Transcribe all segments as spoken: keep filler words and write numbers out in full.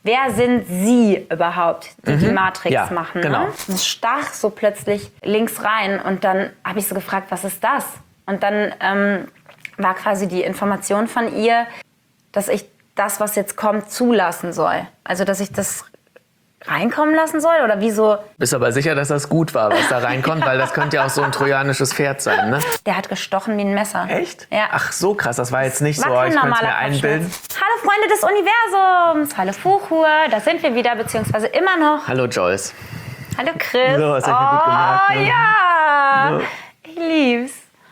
wer sind Sie überhaupt, die mhm. die Matrix ja, machen? Genau. Ne? Es stach so plötzlich links rein und dann habe ich so gefragt, was ist das? Und dann ähm, war quasi die Information von ihr, dass ich das, was jetzt kommt, zulassen soll. Also, dass ich das reinkommen lassen soll? Oder wieso? Bist aber sicher, dass das gut war, was da reinkommt? Weil das könnte ja auch so ein trojanisches Pferd sein, ne? Der hat gestochen wie ein Messer. Echt? Ja. Ach so krass, das war jetzt nicht war so, kein ich könnte es normaler mir einbilden. Hallo Freunde des Universums, hallo Fuchur, da sind wir wieder, beziehungsweise immer noch. Hallo Joyce. Hallo Chris. So, hast du oh, gut gemerkt, ne? ja, So. Ich lieb's.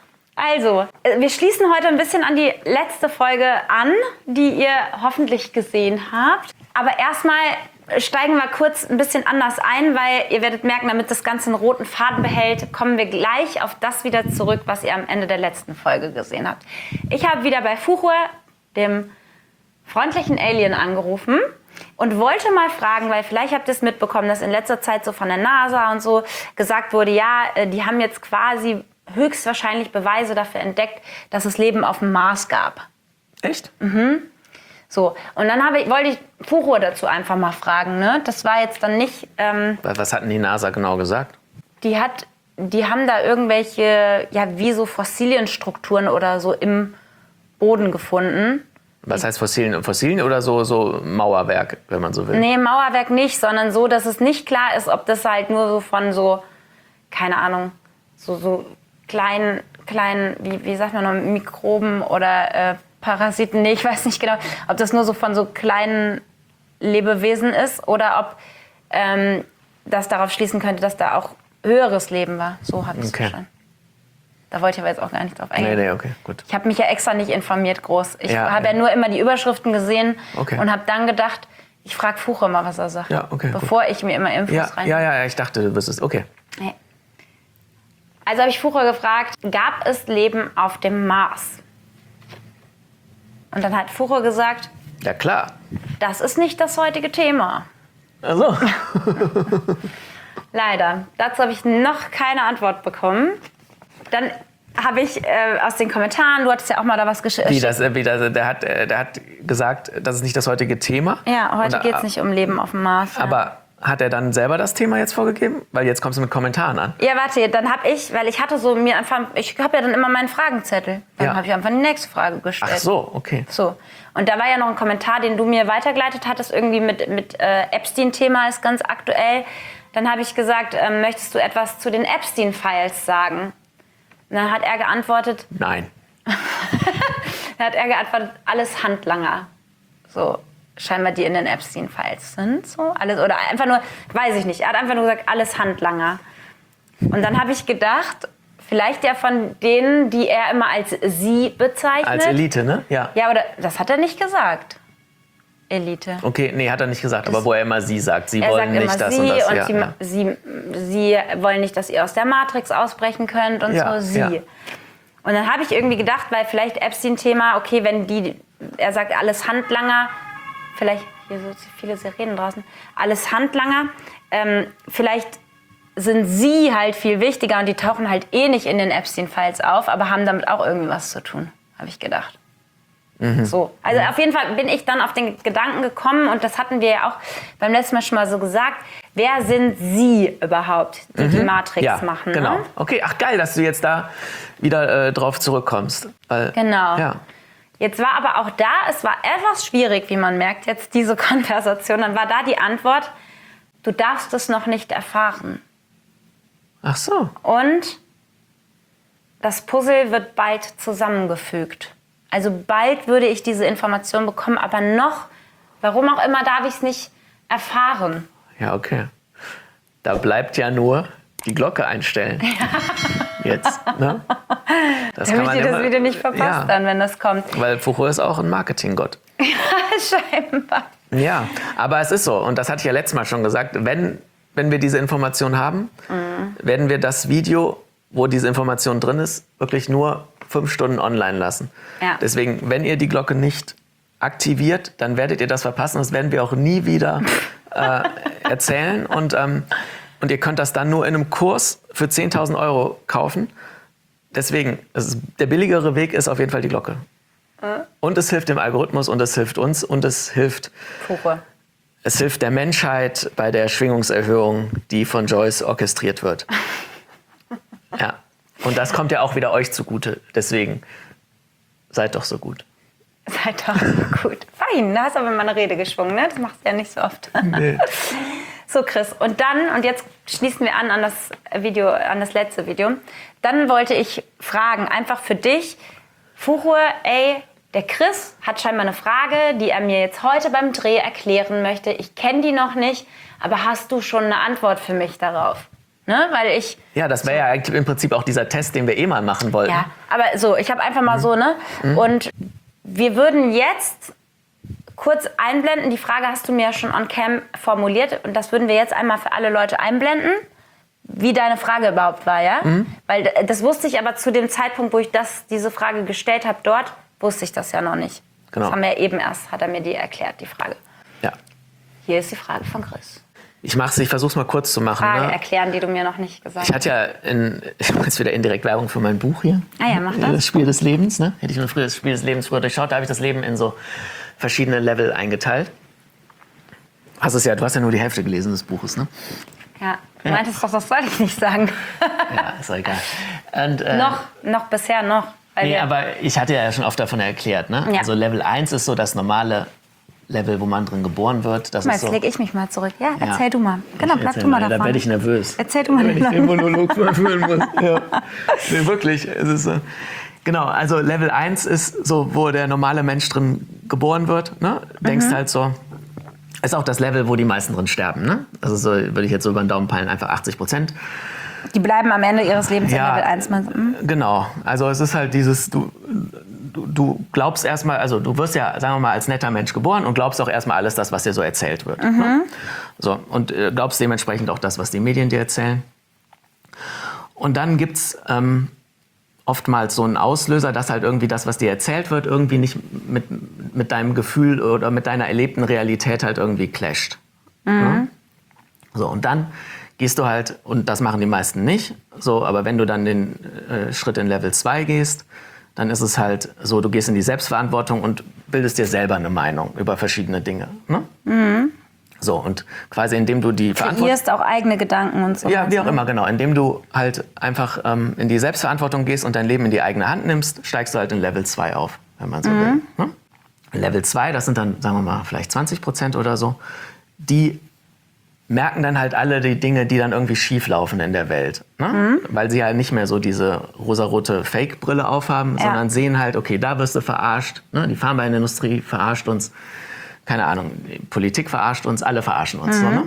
Also, wir schließen heute ein bisschen an die letzte Folge an, die ihr hoffentlich gesehen habt. Aber erstmal steigen wir kurz ein bisschen anders ein, weil ihr werdet merken, damit das Ganze einen roten Faden behält, kommen wir gleich auf das wieder zurück, was ihr am Ende der letzten Folge gesehen habt. Ich habe wieder bei Fuchur, dem freundlichen Alien, angerufen und wollte mal fragen, weil vielleicht habt ihr es mitbekommen, dass in letzter Zeit so von der NASA und so gesagt wurde, ja, die haben jetzt quasi höchstwahrscheinlich Beweise dafür entdeckt, dass es Leben auf dem Mars gab. Echt? Mhm. So, und dann habe ich, wollte ich Fuchur dazu einfach mal fragen. Ne? Das war jetzt dann nicht... Ähm, Was hatten die NASA genau gesagt? Die, hat, die haben da irgendwelche, ja, wie so Fossilienstrukturen oder so im Boden gefunden. Was heißt Fossilien? Fossilien oder so, so Mauerwerk, wenn man so will? Nee, Mauerwerk nicht, sondern so, dass es nicht klar ist, ob das halt nur so von so, keine Ahnung, so, so kleinen, kleinen, wie, wie sagt man noch, Mikroben oder äh, Parasiten, nee, ich weiß nicht genau, ob das nur so von so kleinen Lebewesen ist oder ob ähm, das darauf schließen könnte, dass da auch höheres Leben war. So habe ich es Okay. verstanden. Da wollte ich aber jetzt auch gar nicht drauf eingehen. Nee, nee, okay, gut. Ich habe mich ja extra nicht informiert groß. Ich Ja, habe ja. ja nur immer die Überschriften gesehen Okay. und habe dann gedacht, ich frage Fuchur mal, was er sagt, Ja, okay, bevor ich mir immer Infos Ja, rein. ja, ja, ja, ich dachte, du wüsstest. Okay. Nee. Also habe ich Fuchur gefragt, gab es Leben auf dem Mars? Und dann hat Fuchur gesagt, Ja, klar. das ist nicht das heutige Thema. Also. Leider. Dazu habe ich noch keine Antwort bekommen. Dann habe ich äh, aus den Kommentaren, du hattest ja auch mal da was geschickt. Wie das, wie das, der, hat, äh, der hat gesagt, das ist nicht das heutige Thema. Ja, heute Und, geht es nicht um Leben auf dem Mars. Ja. Aber hat er dann selber das Thema jetzt vorgegeben? Weil jetzt kommst du mit Kommentaren an. Ja, warte, dann habe ich, weil ich hatte so mir einfach, ich habe ja dann immer meinen Fragenzettel. Dann Ja. habe ich einfach die nächste Frage gestellt. Ach so, okay. So. Und da war ja noch ein Kommentar, den du mir weitergeleitet hattest, irgendwie mit, mit äh, Epstein-Thema ist ganz aktuell. Dann habe ich gesagt, ähm, möchtest du etwas zu den Epstein-Files sagen? Und dann hat er geantwortet, Nein. dann hat er geantwortet, alles Handlanger. So, scheinbar die in den Epstein-Files sind. So, alles, oder einfach nur, weiß ich nicht. Er hat einfach nur gesagt, alles Handlanger. Und dann habe ich gedacht, vielleicht ja von denen, die er immer als sie bezeichnet. Als Elite, ne? Ja. Ja, aber das hat er nicht gesagt. Elite. Okay, nee, hat er nicht gesagt. Aber wo er immer sie sagt. Sie Er wollen sagt nicht immer das sie und das. und ja, sie, ja. Sie, sie wollen nicht, dass ihr aus der Matrix ausbrechen könnt und Ja, so sie. ja. Und dann habe ich irgendwie gedacht, weil vielleicht Epstein-Thema, okay, wenn die, er sagt alles Handlanger, vielleicht, hier so viele Sirenen draußen, alles Handlanger, ähm, vielleicht sind sie halt viel wichtiger und die tauchen halt eh nicht in den Epstein-Files auf, aber haben damit auch irgendwie was zu tun, habe ich gedacht. Mhm. So, also auf jeden Fall bin ich dann auf den Gedanken gekommen und das hatten wir ja auch beim letzten Mal schon mal so gesagt. Wer sind Sie überhaupt, die Mhm. die Matrix ja, machen? Genau. Ne? Okay, ach geil, dass du jetzt da wieder äh, drauf zurückkommst. Weil, Genau. Ja. Jetzt war aber auch da, es war etwas schwierig, wie man merkt, jetzt diese Konversation. Dann war da die Antwort, du darfst es noch nicht erfahren. Ach so. Und das Puzzle wird bald zusammengefügt. Also bald würde ich diese Information bekommen, aber noch, warum auch immer, darf ich es nicht erfahren. Ja, okay. Da bleibt ja nur die Glocke einstellen. Jetzt, ne? Das Damit ihr das immer- Video nicht verpasst, ja, dann, wenn das kommt. weil Fuchur ist auch ein Marketinggott. Scheinbar. Ja, aber es ist so, und das hatte ich ja letztes Mal schon gesagt, wenn, wenn wir diese Information haben, Mhm. werden wir das Video, wo diese Information drin ist, wirklich nur fünf Stunden online lassen. Ja. Deswegen, wenn ihr die Glocke nicht aktiviert, dann werdet ihr das verpassen. Das werden wir auch nie wieder äh, erzählen. Und, ähm, und ihr könnt das dann nur in einem Kurs für zehntausend Euro kaufen. Deswegen, es ist, der billigere Weg ist auf jeden Fall die Glocke. Und es hilft dem Algorithmus und es hilft uns und es hilft Fuchur. es hilft der Menschheit bei der Schwingungserhöhung, die von Joyce orchestriert wird. Ja. Und das kommt ja auch wieder euch zugute. Deswegen seid doch so gut. Seid doch so gut. Fein, da hast du aber mal eine Rede geschwungen, ne? Das machst du ja nicht so oft. Nee. So, Chris, und dann, und jetzt schließen wir an an das Video, an das letzte Video. Dann wollte ich fragen, einfach für dich, Fuchur, ey, der Chris hat scheinbar eine Frage, die er mir jetzt heute beim Dreh erklären möchte. Ich kenne die noch nicht, aber hast du schon eine Antwort für mich darauf? Ne? Weil ich... Ja, das wäre ja eigentlich im Prinzip auch dieser Test, den wir eh mal machen wollten. Ja, aber so, ich habe einfach mal mhm. so, ne? Mhm. Und wir würden jetzt kurz einblenden. Die Frage hast du mir ja schon on cam formuliert. Und das würden wir jetzt einmal für alle Leute einblenden, wie deine Frage überhaupt war, ja? Mhm. Weil das wusste ich aber zu dem Zeitpunkt, wo ich das, diese Frage gestellt habe, dort wusste ich das ja noch nicht. Genau. Das haben wir ja eben erst, hat er mir die erklärt, die Frage. Ja. Hier ist die Frage von Chris. Ich mach's, ich versuch's mal kurz zu machen. Frage ne? erklären, die du mir noch nicht gesagt hast. Ich hatte ja, in, ich mache jetzt wieder indirekt Werbung für mein Buch hier. Ah ja, mach das. Das Spiel des Lebens, ne? Hätte ich nur früher das Spiel des Lebens früher durchschaut, da habe ich das Leben in so verschiedene Level eingeteilt. Hast es ja, du hast ja nur die Hälfte gelesen des Buches, ne? Ja, du ja. meintest doch, das soll ich nicht sagen. Ja, ist doch egal. Und, äh, noch, noch bisher noch. Weil nee, aber ich hatte ja schon oft davon erklärt, ne? Ja. Also Level eins ist so das normale Level, wo man drin geboren wird. Das mal, ist jetzt so, lege ich mich mal zurück. Ja, erzähl ja. du mal. Genau, ich bleib du mal davon. Da werde ich nervös. Erzähl du mal. Wenn ich den Monolog mal führen muss. Ja. Nee, wirklich. Es ist, äh, genau, also Level eins ist so, wo der normale Mensch drin geboren wird. Ne? Denkst mhm. halt so, ist auch das Level, wo die meisten drin sterben. Ne? Also so, würde ich jetzt so über den Daumen peilen, einfach achtzig Prozent. Die bleiben am Ende ihres Lebens ja, in Level eins. Mhm. Genau. Also es ist halt dieses, du, du, du glaubst erstmal, also du wirst ja, sagen wir mal, als netter Mensch geboren und glaubst auch erstmal alles das, was dir so erzählt wird. Mhm. Ne? So, und äh, glaubst dementsprechend auch das, was die Medien dir erzählen. Und dann gibt's ähm, oftmals so einen Auslöser, dass halt irgendwie das, was dir erzählt wird, irgendwie nicht mit, mit deinem Gefühl oder mit deiner erlebten Realität halt irgendwie clasht. Mhm. Ne? So, und dann gehst du halt, und das machen die meisten nicht, so, aber wenn du dann den äh, Schritt in Level zwei gehst, dann ist es halt so, du gehst in die Selbstverantwortung und bildest dir selber eine Meinung über verschiedene Dinge. Ne? Mhm. So, und quasi indem du die Verantwortung... Kreierst auch eigene Gedanken und so. Ja, wie auch immer, genau. Indem du halt einfach ähm, in die Selbstverantwortung gehst und dein Leben in die eigene Hand nimmst, steigst du halt in Level zwei auf, wenn man so mhm. will. Ne? Level zwei, das sind dann, sagen wir mal, vielleicht zwanzig Prozent oder so, die merken dann halt alle die Dinge, die dann irgendwie schief laufen in der Welt. Ne? Mhm. Weil sie halt nicht mehr so diese rosarote Fake-Brille aufhaben, ja. sondern sehen halt, okay, da wirst du verarscht. Ne? Die Pharmaindustrie verarscht uns. Keine Ahnung, die Politik verarscht uns, alle verarschen uns. Mhm. So, ne?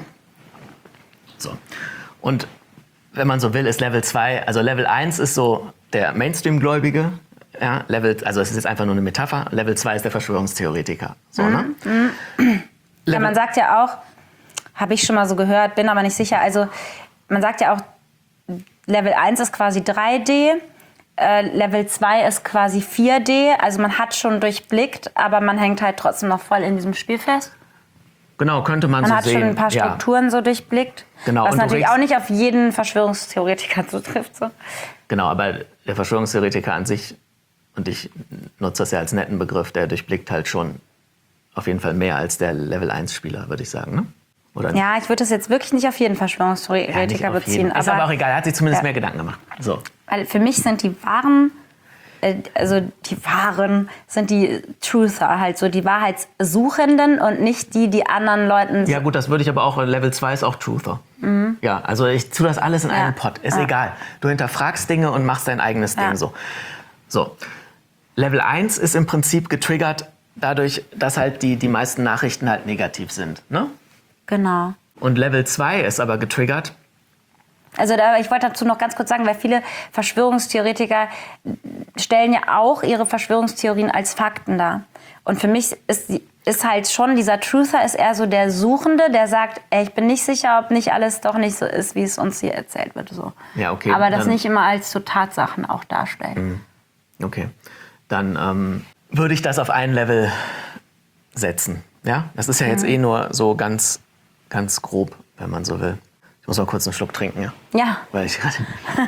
So. Und wenn man so will, ist Level zwei, also Level eins ist so der Mainstream-Gläubige. Ja? Level, also es ist jetzt einfach nur eine Metapher. Level zwei ist der Verschwörungstheoretiker. So, mhm. ne? Mhm. Ja, man sagt ja auch, habe ich schon mal so gehört, bin aber nicht sicher. Also man sagt ja auch, Level eins ist quasi drei D, äh, Level zwei ist quasi vier D. Also man hat schon durchblickt, aber man hängt halt trotzdem noch voll in diesem Spiel fest. Genau, könnte man, man so hat sehen. schon ein paar Strukturen ja. so durchblickt, genau, was und natürlich auch nicht auf jeden Verschwörungstheoretiker zutrifft. So. Genau, aber der Verschwörungstheoretiker an sich, und ich nutze das ja als netten Begriff, der durchblickt halt schon auf jeden Fall mehr als der Level eins Spieler, würde ich sagen, ne? Oder ja, ich würde das jetzt wirklich nicht auf jeden Verschwörungstheoretiker ja, beziehen. Jeden. Ist aber, aber auch egal, er hat sich zumindest ja. mehr Gedanken gemacht. So. Weil für mich sind die wahren, äh, also die wahren, sind die Truther, halt so die Wahrheitssuchenden und nicht die, die anderen Leuten... Ja gut, das würde ich aber auch, Level zwei ist auch Truther. Mhm. Ja, also ich tue das alles in ja. einen Pot, ist ja. egal. Du hinterfragst Dinge und machst dein eigenes ja. Ding so. So, Level eins ist im Prinzip getriggert dadurch, dass halt die, die meisten Nachrichten halt negativ sind, ne? Genau. Und Level zwei ist aber getriggert. Also da, ich wollte dazu noch ganz kurz sagen, weil viele Verschwörungstheoretiker stellen ja auch ihre Verschwörungstheorien als Fakten dar. Und für mich ist, ist halt schon, dieser Truther ist eher so der Suchende, der sagt, ey, ich bin nicht sicher, ob nicht alles doch nicht so ist, wie es uns hier erzählt wird. So. Ja, okay. Aber das dann, nicht immer als so Tatsachen auch darstellen. Okay. Dann ähm, würde ich das auf ein Level setzen. Ja? Das ist ja jetzt mhm. eh nur so ganz... Ganz grob, wenn man so will. Ich muss mal kurz einen Schluck trinken, ja? Ja. Weil ich gerade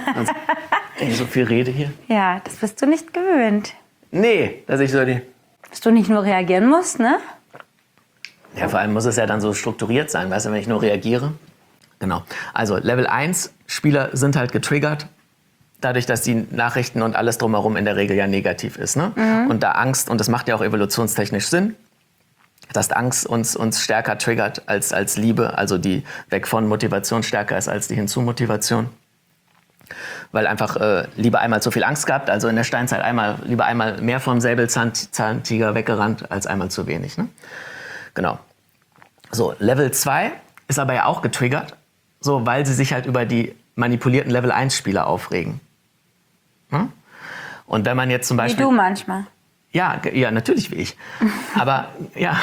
so viel rede hier. Ja, das bist du nicht gewöhnt. Nee, dass ich so die... Dass du nicht nur reagieren musst, ne? Ja, vor allem muss es ja dann so strukturiert sein, weißt du, wenn ich nur reagiere. Genau. Also Level eins Spieler sind halt getriggert, dadurch, dass die Nachrichten und alles drumherum in der Regel ja negativ ist. Ne? Mhm. Und da Angst, und das macht ja auch evolutionstechnisch Sinn, dass Angst uns, uns stärker triggert als, als Liebe, also die weg von Motivation stärker ist als die Hinzu-Motivation. Weil einfach äh, lieber einmal zu viel Angst gehabt, also in der Steinzeit einmal, lieber einmal mehr vom Säbelzahntiger weggerannt, als einmal zu wenig. Ne? Genau. So, Level zwei ist aber ja auch getriggert, so, weil sie sich halt über die manipulierten Level eins Spieler aufregen. Hm? Und wenn man jetzt zum Beispiel... Wie du manchmal. Ja, g- ja, natürlich wie ich. Aber ja,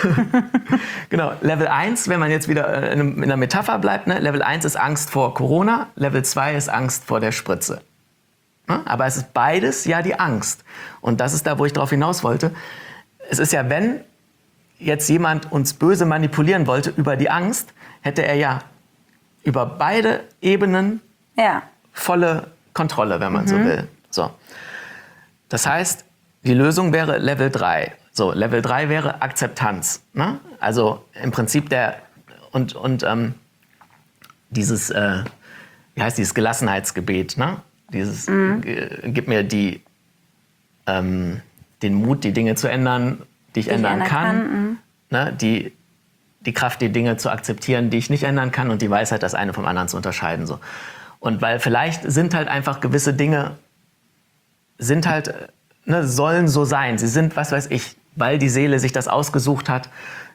genau, Level eins, wenn man jetzt wieder äh, in einem- in einer Metapher bleibt, ne? Level eins ist Angst vor Corona, Level zwei ist Angst vor der Spritze. Ne? Aber es ist beides ja die Angst. Und das ist da, wo ich drauf hinaus wollte. Es ist ja, wenn jetzt jemand uns böse manipulieren wollte über die Angst, hätte er ja über beide Ebenen Ja. volle Kontrolle, wenn man so will. So. Das heißt, die Lösung wäre Level drei. So, Level drei wäre Akzeptanz. Ne? Also im Prinzip der und, und ähm, dieses, äh, wie heißt dieses Gelassenheitsgebet, ne? Dieses, g- gib mir die, ähm, den Mut, die Dinge zu ändern, die ich Die ich ändern ändern kann. kann, mhm. Ne? Die, die Kraft, die Dinge zu akzeptieren, die ich nicht ändern kann, und die Weisheit, das eine vom anderen zu unterscheiden. So. Und weil vielleicht sind halt einfach gewisse Dinge, sind halt, äh, ne, sollen so sein. Sie sind, was weiß ich, weil die Seele sich das ausgesucht hat,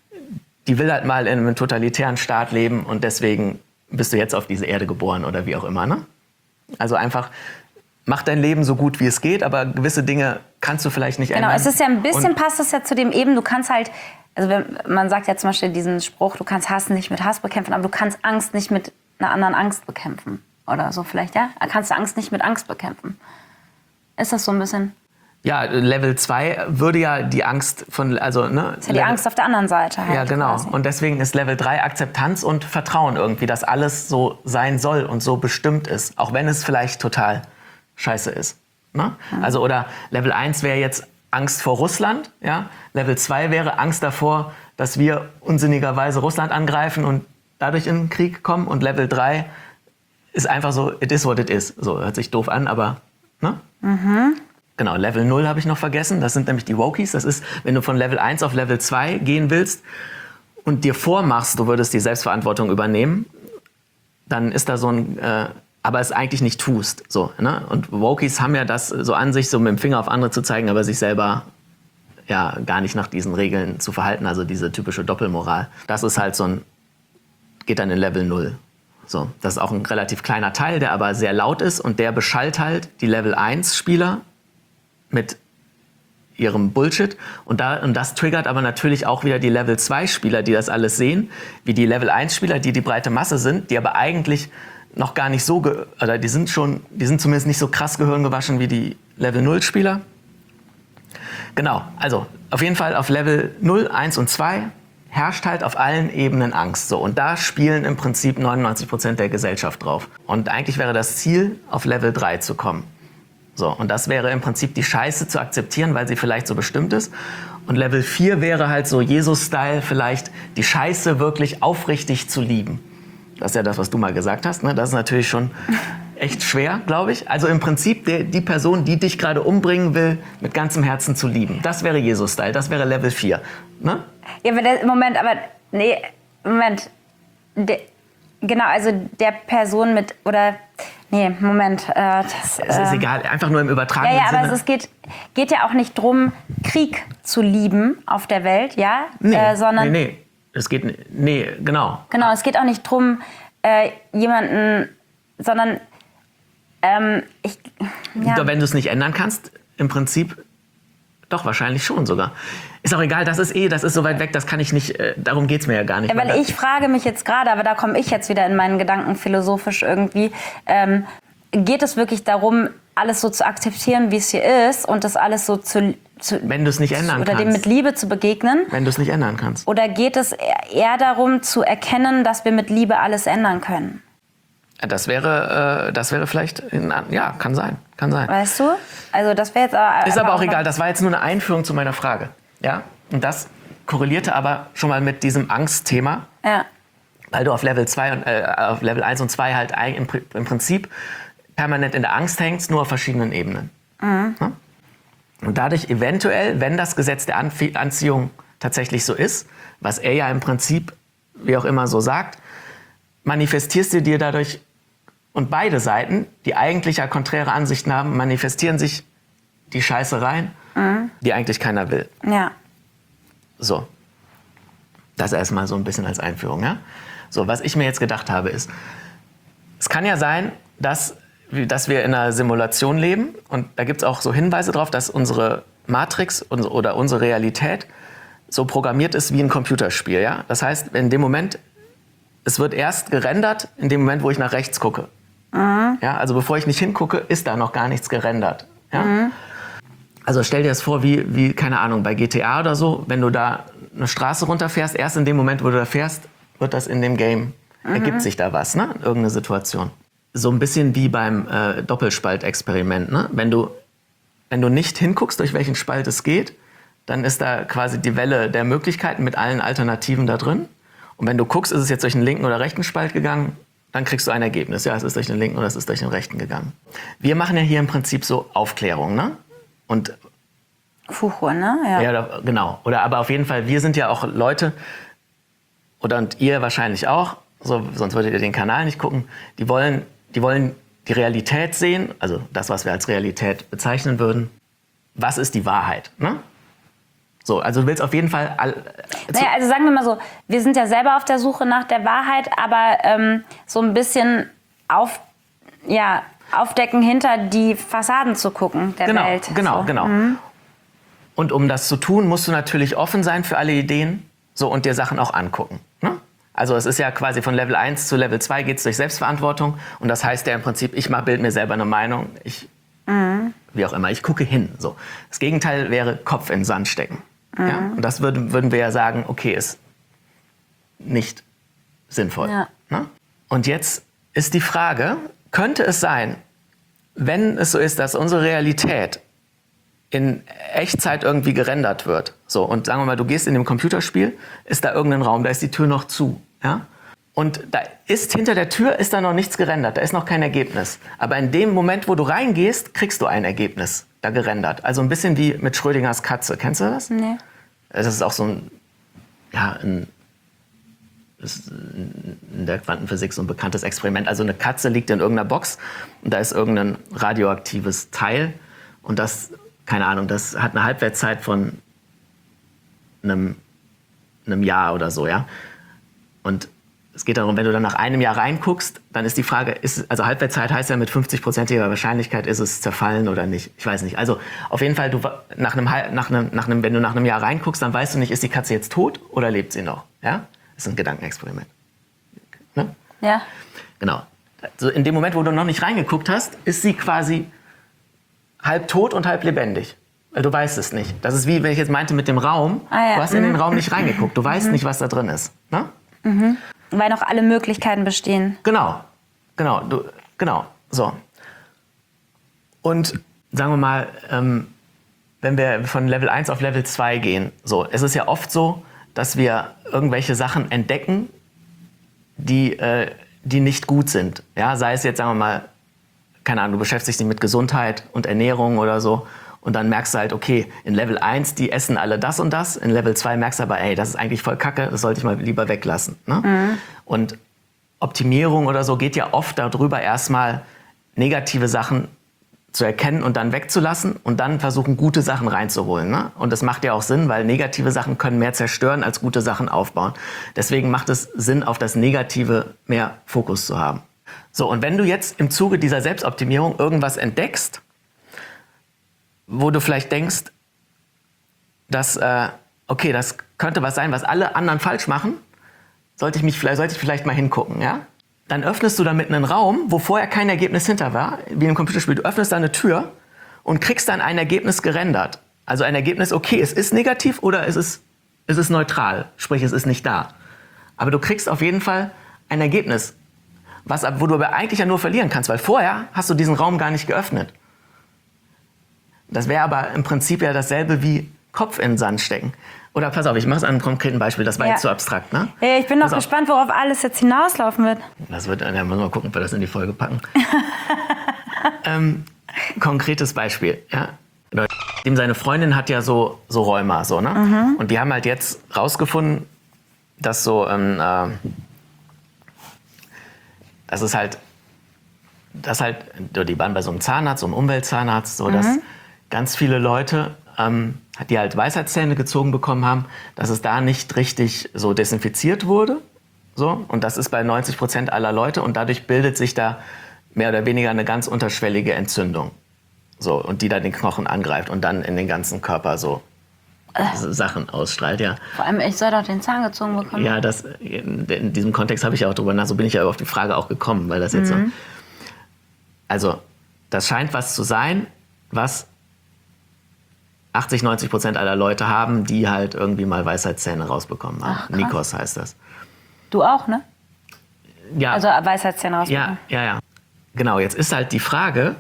die will halt mal in einem totalitären Staat leben und deswegen bist du jetzt auf diese Erde geboren oder wie auch immer. Ne? Also einfach, mach dein Leben so gut wie es geht, aber gewisse Dinge kannst du vielleicht nicht Genau, ändern. es ist ja ein bisschen, Und passt es ja zu dem eben, du kannst halt, also wenn, man sagt ja zum Beispiel diesen Spruch, du kannst Hass nicht mit Hass bekämpfen, aber du kannst Angst nicht mit einer anderen Angst bekämpfen. Oder so vielleicht, ja? Kannst du Angst nicht mit Angst bekämpfen. Ist das so ein bisschen? ja, Level zwei würde ja die Angst von, also, ne? Ist ja die Level- Angst auf der anderen Seite halt. Ja, genau. Quasi. Und deswegen ist Level drei Akzeptanz und Vertrauen irgendwie, dass alles so sein soll und so bestimmt ist. Auch wenn es vielleicht total scheiße ist. Ne? Mhm. Also, oder Level eins wäre jetzt Angst vor Russland. Ja? Level zwei wäre Angst davor, dass wir unsinnigerweise Russland angreifen und dadurch in den Krieg kommen. Und Level drei ist einfach so, it is what it is. So, hört sich doof an, aber... Ne? Mhm. Genau, Level null habe ich noch vergessen. Das sind nämlich die Wokies. Das ist, wenn du von Level eins auf Level zwei gehen willst und dir vormachst, du würdest die Selbstverantwortung übernehmen, dann ist da so ein, äh, aber es eigentlich nicht tust. So, ne? Und Wokies haben ja das so an sich, so mit dem Finger auf andere zu zeigen, aber sich selber ja gar nicht nach diesen Regeln zu verhalten. Also diese typische Doppelmoral. Das ist halt so ein, geht dann in Level null. So, das ist auch ein relativ kleiner Teil, der aber sehr laut ist und der beschallt halt die Level eins Spieler mit ihrem Bullshit. Und, da, und das triggert aber natürlich auch wieder die Level zwei Spieler, die das alles sehen, wie die Level eins Spieler, die die breite Masse sind, die aber eigentlich noch gar nicht so, ge- oder die sind schon, die sind zumindest nicht so krass gehirngewaschen wie die Level null Spieler. Genau, also auf jeden Fall auf Level null, eins und zwei herrscht halt auf allen Ebenen Angst. So, und da spielen im Prinzip neunundneunzig Prozent der Gesellschaft drauf. Und eigentlich wäre das Ziel, auf Level drei zu kommen. So, und das wäre im Prinzip die Scheiße zu akzeptieren, weil sie vielleicht so bestimmt ist. Und Level vier wäre halt so Jesus-Style vielleicht, die Scheiße wirklich aufrichtig zu lieben. Das ist ja das, was du mal gesagt hast. Ne? Das ist natürlich schon echt schwer, glaube ich. Also im Prinzip die, die Person, die dich gerade umbringen will, mit ganzem Herzen zu lieben. Das wäre Jesus-Style, das wäre Level vier. Ne? Ja, aber der, Moment, aber, nee, Moment. Der, genau, also der Person mit, oder, nee, Moment. Äh, das, Es ist äh, egal, einfach nur im Ja, übertragenen ja, aber Sinne. es geht, geht ja auch nicht drum, Krieg zu lieben auf der Welt, ja? nee, äh, sondern, nee, nee. Es geht, n- nee, genau. Genau, es geht auch nicht drum, äh, jemanden, sondern, ähm, ich, ja. Doch, wenn du es nicht ändern kannst, im Prinzip doch, wahrscheinlich schon sogar. Ist auch egal, das ist eh, das ist so weit weg, das kann ich nicht, äh, darum geht's mir ja gar nicht. Ja, weil ich frage mich jetzt gerade, aber da komme ich jetzt wieder in meinen Gedanken philosophisch irgendwie, ähm, geht es wirklich darum, alles so zu akzeptieren, wie es hier ist und das alles so zu, zu Wenn du es nicht ändern oder dem kannst. mit Liebe zu begegnen? Wenn du es nicht ändern kannst. Oder geht es eher eher darum, zu erkennen, dass wir mit Liebe alles ändern können? Das wäre, äh, das wäre vielleicht, in, ja, kann sein, kann sein. Weißt du? Also das wäre jetzt aber... Ist aber auch egal, das war jetzt nur eine Einführung zu meiner Frage. Ja? Und das korrelierte aber schon mal mit diesem Angstthema, Ja. weil du auf Level zwei und äh, auf Level eins und zwei halt im, im Prinzip permanent in der Angst hängst, nur auf verschiedenen Ebenen. Mhm. Ja? Und dadurch eventuell, wenn das Gesetz der Anf- Anziehung tatsächlich so ist, was er ja im Prinzip, wie auch immer so sagt, manifestierst du dir dadurch, und beide Seiten, die eigentlich ja konträre Ansichten haben, manifestieren sich die Scheißereien, mhm. die eigentlich keiner will. Ja. So. Das erstmal so ein bisschen als Einführung. Ja? So, was ich mir jetzt gedacht habe, ist, es kann ja sein, dass, dass wir in einer Simulation leben und da gibt es auch so Hinweise darauf, dass unsere Matrix oder unsere Realität so programmiert ist wie ein Computerspiel. Ja? Das heißt, in dem Moment, es wird erst gerendert, in dem Moment, wo ich nach rechts gucke. Mhm. Ja? Also bevor ich nicht hingucke, ist da noch gar nichts gerendert. Ja? Mhm. Also stell dir das vor, wie, wie, keine Ahnung, bei G T A oder so, wenn du da eine Straße runterfährst, erst in dem Moment, wo du da fährst, wird das in dem Game, mhm. ergibt sich da was, ne? Irgendeine Situation. So ein bisschen wie beim äh, Doppelspaltexperiment, ne? Wenn du, wenn du nicht hinguckst, durch welchen Spalt es geht, dann ist da quasi die Welle der Möglichkeiten mit allen Alternativen da drin. Und wenn du guckst, ist es jetzt durch den linken oder rechten Spalt gegangen, dann kriegst du ein Ergebnis. Ja, es ist durch den linken oder es ist durch den rechten gegangen. Wir machen ja hier im Prinzip so Aufklärung, ne? Und Fucho, ne? Ja. ja, oder, genau. Oder aber auf jeden Fall, wir sind ja auch Leute, oder und ihr wahrscheinlich auch, so, sonst würdet ihr den Kanal nicht gucken, die wollen, die wollen die Realität sehen, also das, was wir als Realität bezeichnen würden. Was ist die Wahrheit? Ne? So, also du willst auf jeden Fall... All, naja, also sagen wir mal so, wir sind ja selber auf der Suche nach der Wahrheit, aber ähm, so ein bisschen auf, ja, aufdecken, hinter die Fassaden zu gucken der genau, Welt. Genau, so. genau. Mhm. Und um das zu tun, musst du natürlich offen sein für alle Ideen, so, und dir Sachen auch angucken. Ne? Also es ist ja quasi von Level eins zu Level zwei geht es durch Selbstverantwortung. Und das heißt ja im Prinzip, ich bilde mir selber eine Meinung. Ich, mhm. wie auch immer, ich gucke hin. So. Das Gegenteil wäre Kopf in den Sand stecken. Mhm. Ja? Und das würden, würden wir ja sagen, okay, ist nicht sinnvoll. Ja. Ne? Und jetzt ist die Frage, könnte es sein, wenn es so ist, dass unsere Realität in Echtzeit irgendwie gerendert wird. So, und sagen wir mal, du gehst in dem Computerspiel, ist da irgendein Raum, da ist die Tür noch zu. Ja? Und da ist hinter der Tür ist da noch nichts gerendert, da ist noch kein Ergebnis. Aber in dem Moment, wo du reingehst, kriegst du ein Ergebnis da gerendert. Also ein bisschen wie mit Schrödingers Katze. Kennst du das? Nee. Das ist auch so ein, ja, ein, das ist in der Quantenphysik so ein bekanntes Experiment. Also eine Katze liegt in irgendeiner Box und da ist irgendein radioaktives Teil und das, keine Ahnung, das hat eine Halbwertszeit von einem, einem Jahr oder so, ja. Und es geht darum, wenn du dann nach einem Jahr reinguckst, dann ist die Frage, ist, also Halbwertszeit heißt ja, mit fünfzig-prozentiger Wahrscheinlichkeit ist es zerfallen oder nicht. Ich weiß nicht. Also auf jeden Fall, du, nach einem, nach einem, nach einem, wenn du nach einem Jahr reinguckst, dann weißt du nicht, ist die Katze jetzt tot oder lebt sie noch, ja. Das ist ein Gedankenexperiment. Ne? Ja. Genau. Also in dem Moment, wo du noch nicht reingeguckt hast, ist sie quasi halb tot und halb lebendig. Weil du weißt es nicht. Das ist wie, wenn ich jetzt meinte mit dem Raum. Ah, ja. Du hast in den Raum nicht reingeguckt. Du weißt mhm. nicht, was da drin ist. Ne? Mhm. Weil noch alle Möglichkeiten bestehen. Genau. Genau. Du, genau. So. Und sagen wir mal, ähm, wenn wir von Level eins auf Level zwei gehen, so, es ist ja oft so, dass wir irgendwelche Sachen entdecken, die, äh, die nicht gut sind. Ja, sei es jetzt, sagen wir mal, keine Ahnung, du beschäftigst dich mit Gesundheit und Ernährung oder so und dann merkst du halt, okay, in Level eins, die essen alle das und das, in Level zwei merkst du aber, ey, das ist eigentlich voll Kacke, das sollte ich mal lieber weglassen. Ne? Mhm. Und Optimierung oder so geht ja oft darüber, erstmal negative Sachen zu erkennen und dann wegzulassen und dann versuchen, gute Sachen reinzuholen. Ne? Und das macht ja auch Sinn, weil negative Sachen können mehr zerstören, als gute Sachen aufbauen. Deswegen macht es Sinn, auf das Negative mehr Fokus zu haben. So, und wenn du jetzt im Zuge dieser Selbstoptimierung irgendwas entdeckst, wo du vielleicht denkst, dass, äh, okay, das könnte was sein, was alle anderen falsch machen, sollte ich, mich, sollte ich vielleicht mal hingucken, ja? Dann öffnest du damit einen Raum, wo vorher kein Ergebnis hinter war, wie im Computerspiel. Du öffnest da eine Tür und kriegst dann ein Ergebnis gerendert. Also ein Ergebnis, okay, es ist negativ oder es ist, es ist neutral, sprich, es ist nicht da. Aber du kriegst auf jeden Fall ein Ergebnis, was, wo du aber eigentlich ja nur verlieren kannst, weil vorher hast du diesen Raum gar nicht geöffnet. Das wäre aber im Prinzip ja dasselbe wie, Kopf in den Sand stecken. Oder pass auf, ich mache es an einem konkreten Beispiel, das war Ja. jetzt zu abstrakt, ne? Ja, ich bin noch Pass auf. gespannt, worauf alles jetzt hinauslaufen wird. Das wird, ja, müssen wir mal gucken, ob wir das in die Folge packen. ähm, konkretes Beispiel, ja. Dem seine Freundin hat ja so, so Rheuma, so, ne? Mhm. Und die haben halt jetzt rausgefunden, dass so, ähm, äh, das ist halt, dass halt, die waren bei so einem Zahnarzt, so einem Umweltzahnarzt, so, dass Mhm. ganz viele Leute, ähm, die halt Weisheitszähne gezogen bekommen haben, dass es da nicht richtig so desinfiziert wurde. So, und das ist bei neunzig Prozent aller Leute und dadurch bildet sich da mehr oder weniger eine ganz unterschwellige Entzündung. So, und die dann den Knochen angreift und dann in den ganzen Körper so äh. Sachen ausstrahlt, ja. Vor allem, ich soll doch den Zahn gezogen bekommen. Ja, das, in, in diesem Kontext habe ich ja auch drüber nach, so bin ich ja auf die Frage auch gekommen, weil das jetzt Mhm. so. Also, das scheint was zu sein, was achtzig, neunzig Prozent aller Leute haben, die halt irgendwie mal Weisheitszähne rausbekommen haben. Ach, krass. Nikos heißt das. Du auch, ne? Ja, Also Weisheitszähne ja, rausbekommen. ja, ja. Genau, jetzt ist halt die Frage,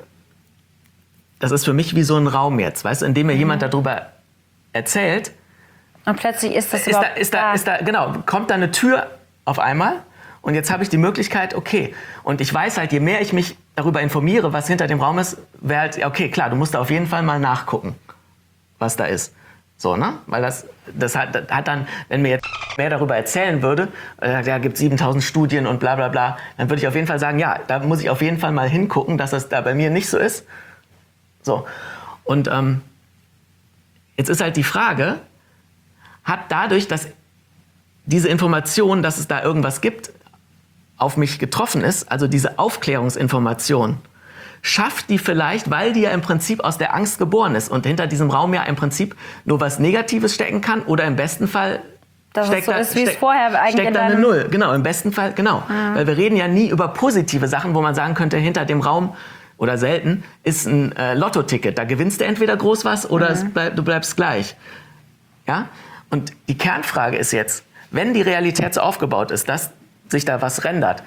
das ist für mich wie so ein Raum jetzt, weißt du, in dem mir Mhm. jemand darüber erzählt, Und plötzlich ist das ist da, überhaupt ist da, ist da, genau, kommt da eine Tür auf einmal und jetzt habe ich die Möglichkeit, okay, und ich weiß halt, je mehr ich mich darüber informiere, was hinter dem Raum ist, wäre halt, ja, okay, klar, du musst da auf jeden Fall mal nachgucken, was da ist. So, ne? Weil das, das, hat, das hat dann, wenn mir jetzt mehr darüber erzählen würde, äh, da gibt es siebentausend Studien und bla bla bla, dann würde ich auf jeden Fall sagen, ja, da muss ich auf jeden Fall mal hingucken, dass das da bei mir nicht so ist. So. Und ähm, jetzt ist halt die Frage, hat dadurch, dass diese Information, dass es da irgendwas gibt, auf mich getroffen ist, also diese Aufklärungsinformation, schafft die vielleicht, weil die ja im Prinzip aus der Angst geboren ist und hinter diesem Raum ja im Prinzip nur was Negatives stecken kann oder im besten Fall Dass es steckt so da, ist, wie es steck- vorher eigentlich steckt in da eine deinem- Null. Genau, im besten Fall, genau. Weil wir reden ja nie über positive Sachen, wo man sagen könnte, hinter dem Raum oder selten ist ein äh, Lottoticket. Da gewinnst du entweder groß was oder es bleib, du bleibst gleich. Ja? Und die Kernfrage ist jetzt, wenn die Realität so aufgebaut ist, dass sich da was rendert,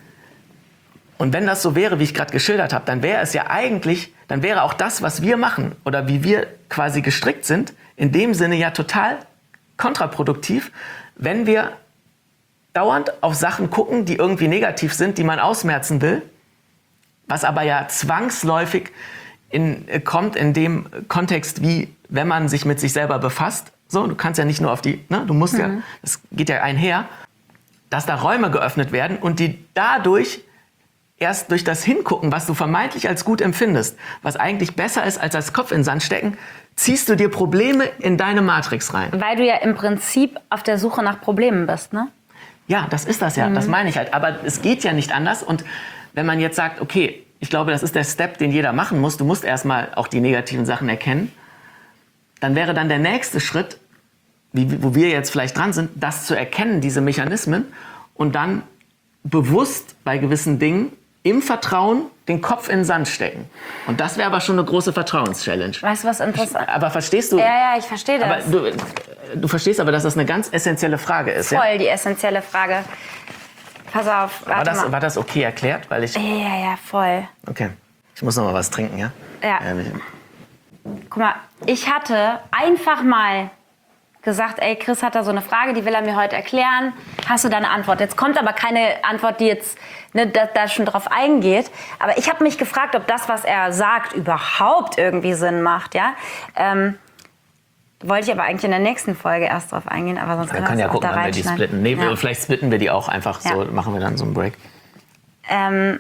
und wenn das so wäre, wie ich gerade geschildert habe, dann wäre es ja eigentlich, dann wäre auch das, was wir machen oder wie wir quasi gestrickt sind, in dem Sinne ja total kontraproduktiv, wenn wir dauernd auf Sachen gucken, die irgendwie negativ sind, die man ausmerzen will, was aber ja zwangsläufig in, äh, kommt in dem Kontext, wie wenn man sich mit sich selber befasst. So, du kannst ja nicht nur auf die, ne, du musst ja, das geht ja einher, dass da Räume geöffnet werden und die dadurch erst durch das Hingucken, was du vermeintlich als gut empfindest, was eigentlich besser ist als als Kopf in den Sand stecken, ziehst du dir Probleme in deine Matrix rein. Weil du ja im Prinzip auf der Suche nach Problemen bist, ne? Ja, das ist das ja, das meine ich halt. Aber es geht ja nicht anders. Und wenn man jetzt sagt, okay, ich glaube, das ist der Step, den jeder machen muss, du musst erstmal auch die negativen Sachen erkennen, dann wäre dann der nächste Schritt, wie, wo wir jetzt vielleicht dran sind, das zu erkennen, diese Mechanismen, und dann bewusst bei gewissen Dingen im Vertrauen den Kopf in den Sand stecken. Und das wäre aber schon eine große Vertrauenschallenge. Weißt du, was interessant? Aber verstehst du? Ja, ja, ich verstehe Aber das. du, du verstehst aber, dass das eine ganz essentielle Frage ist. Voll Ja? die essentielle Frage. Pass auf, War, warte das, mal. war das okay erklärt? Weil ich, Ja, ja, ja, voll. okay, ich muss noch mal was trinken, ja? Ja. ich- Guck mal, ich hatte einfach mal gesagt, ey, Chris hat da so eine Frage, die will er mir heute erklären. Hast du da eine Antwort? Jetzt kommt aber keine Antwort, die jetzt ne, da, da schon drauf eingeht. Aber ich habe mich gefragt, ob das, was er sagt, überhaupt irgendwie Sinn macht. Ja? Ähm, wollte ich aber eigentlich in der nächsten Folge erst drauf eingehen, aber sonst Wir kann können ja das auch gucken, da wann wir die reinschneiden. splitten. Nee, Ja. vielleicht splitten wir die auch einfach so, Ja. machen wir dann so einen Break. Ähm,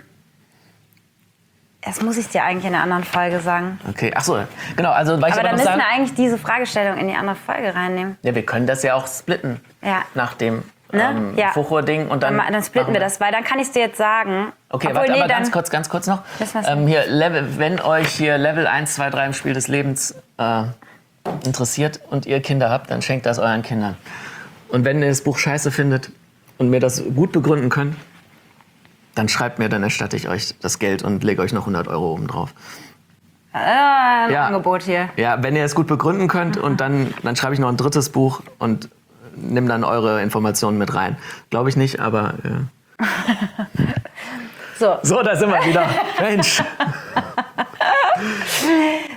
das muss ich dir eigentlich in einer anderen Folge sagen. Okay, ach so, genau, also weil ich Aber aber dann noch müssen sagen, wir eigentlich diese Fragestellung in die andere Folge reinnehmen. ja, wir können das ja auch splitten. Ja. Nach dem Ne? ähm, Ja. Fuchur-Ding und dann... Dann, dann splitten machen wir das, weil dann kann ich es dir jetzt sagen. Okay, Obwohl, warte, nee, aber dann, ganz kurz, ganz kurz noch. Wissen wir's Ähm, hier, Level, wenn euch hier Level eins, zwei, drei im Spiel des Lebens äh, interessiert und ihr Kinder habt, dann schenkt das euren Kindern. Und wenn ihr das Buch scheiße findet und mir das gut begründen könnt, dann schreibt mir, dann erstatte ich euch das Geld und lege euch noch hundert Euro oben drauf. Ah, ein Ja. Angebot hier. Ja, wenn ihr es gut begründen könnt und dann, dann schreibe ich noch ein drittes Buch und nimm dann eure Informationen mit rein. Glaube ich nicht, aber... Ja. So. So, da sind wir wieder. Mensch.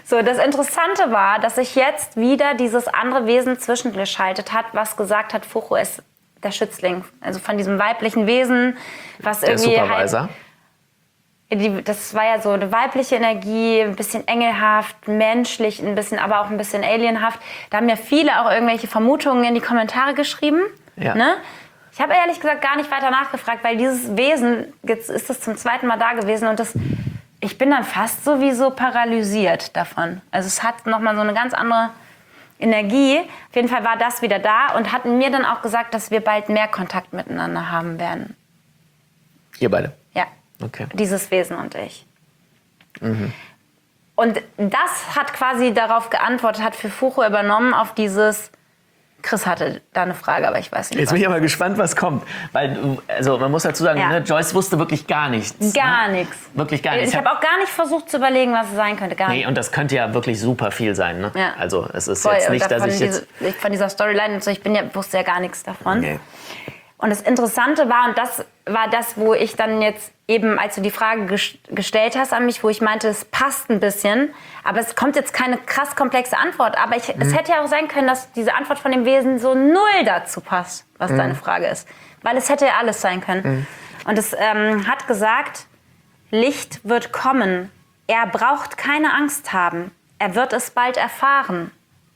So, das Interessante war, dass sich jetzt wieder dieses andere Wesen zwischengeschaltet hat, was gesagt hat, Furo ist der Schützling. Also von diesem weiblichen Wesen, was Der irgendwie Supervisor. halt... Die, das war ja so eine weibliche Energie, ein bisschen engelhaft, menschlich, ein bisschen, aber auch ein bisschen alienhaft. Da haben ja viele auch irgendwelche Vermutungen in die Kommentare geschrieben. Ja. Ne? Ich habe ehrlich gesagt gar nicht weiter nachgefragt, weil dieses Wesen, jetzt ist das zum zweiten Mal da gewesen und das, ich bin dann fast sowieso paralysiert davon. Also es hat nochmal so eine ganz andere Energie. Auf jeden Fall war das wieder da und hat mir dann auch gesagt, dass wir bald mehr Kontakt miteinander haben werden. Ihr beide? Ja. Okay. Dieses Wesen und ich. Mhm. Und das hat quasi darauf geantwortet, hat für Furo übernommen auf dieses... Chris hatte da eine Frage, aber ich weiß nicht. Jetzt bin ich aber gespannt, was kommt. Weil, also man muss dazu sagen, Ja. ne, Joyce wusste wirklich gar nichts. Gar ne? nichts. Wirklich gar nichts. Ich habe auch gar nicht versucht zu überlegen, was es sein könnte. Gar Nee, nicht. und das könnte ja wirklich super viel sein. Ne? Ja. Also es ist Voll. jetzt Und nicht, dass davon ich jetzt... diese, von dieser Storyline und so, ich bin ja, wusste ja gar nichts davon. Okay. Und das Interessante war, und das war das, wo ich dann jetzt eben, als du die Frage ges- gestellt hast an mich, wo ich meinte, es passt ein bisschen, aber es kommt jetzt keine krass komplexe Antwort. Aber ich, mhm. es hätte ja auch sein können, dass diese Antwort von dem Wesen so null dazu passt, was mhm. deine Frage ist. Weil es hätte ja alles sein können. Mhm. Und es ähm, hat gesagt, Licht wird kommen. Er braucht keine Angst haben. Er wird es bald erfahren.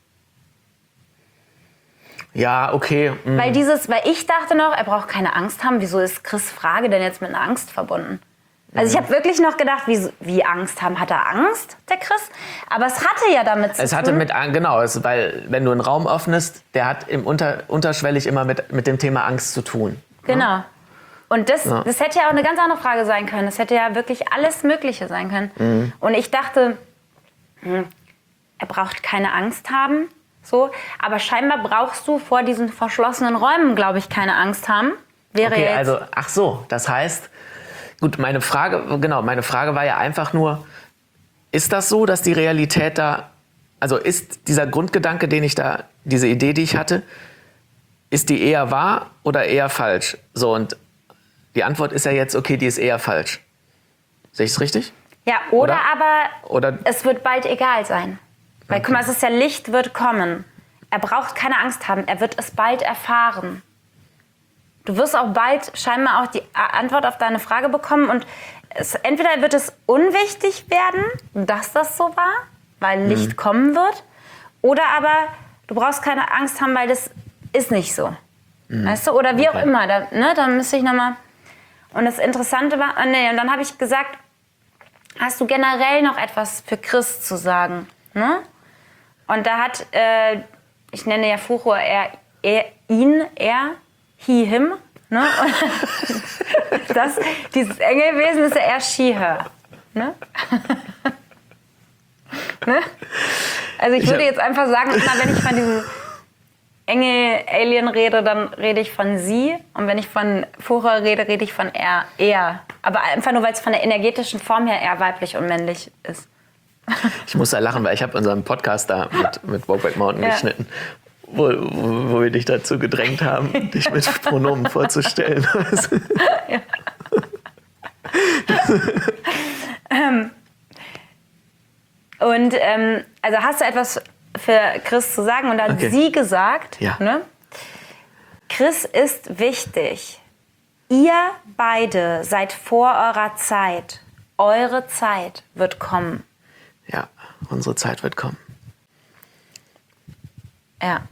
Ja, okay. Mhm. Weil dieses, weil ich dachte noch, er braucht keine Angst haben. Wieso ist Chris' Frage denn jetzt mit einer Angst verbunden? Also ich habe wirklich noch gedacht, wie, wie Angst haben? Hat er Angst, der Chris? Aber es hatte ja damit zu Es tun. hatte mit, genau, es, weil wenn du einen Raum öffnest, der hat im unter, unterschwellig immer mit, mit dem Thema Angst zu tun. Genau. Ja? Und das, Ja. das hätte ja auch eine ganz andere Frage sein können. Das hätte ja wirklich alles Mögliche sein können. Mhm. Und ich dachte, hm, er braucht keine Angst haben. So, aber scheinbar brauchst du vor diesen verschlossenen Räumen, glaube ich, keine Angst haben. Wäre Okay, jetzt also, ach so, das heißt, gut, meine Frage, genau, meine Frage war ja einfach nur, ist das so, dass die Realität da, also ist dieser Grundgedanke, den ich da, diese Idee, die ich hatte, ist die eher wahr oder eher falsch? So, und die Antwort ist ja jetzt, okay, die ist eher falsch. Sehe ich es richtig? Ja, oder, Oder? aber Oder? es wird bald egal sein. Weil, guck mal, es ist ja Licht wird kommen. Er braucht keine Angst haben. Er wird es bald erfahren. Du wirst auch bald scheinbar auch die Antwort auf deine Frage bekommen. Und es, entweder wird es unwichtig werden, dass das so war, weil Licht mhm. kommen wird. Oder aber du brauchst keine Angst haben, weil das ist nicht so. Mhm. Weißt du? Oder wie okay. auch immer. Da, ne, dann müsste ich nochmal... Und das Interessante war... Nee, und dann habe ich gesagt, hast du generell noch etwas für Chris zu sagen? Ne? Und da hat, äh, ich nenne ja Furo er, er, ihn, er, he, him. Ne? Und das, dieses Engelwesen ist ja eher she, her. Ne? Ne? Also ich, ich würde jetzt einfach sagen, na, wenn ich von diesem Engel-Alien rede, dann rede ich von sie. Und wenn ich von Furo rede, rede ich von er, er. Aber einfach nur, weil es von der energetischen Form her eher weiblich und männlich ist. Ich muss da lachen, weil ich habe unseren Podcast da mit, mit Brokeback Mountain ja. geschnitten, wo, wo, wo wir dich dazu gedrängt haben, dich mit Pronomen vorzustellen. Ja. ähm, und ähm, also hast du etwas für Chris zu sagen? Und da hat okay. sie gesagt, ja. ne? Chris ist wichtig. Ihr beide seid vor eurer Zeit. Eure Zeit wird kommen. Ja, unsere Zeit wird kommen. Ja.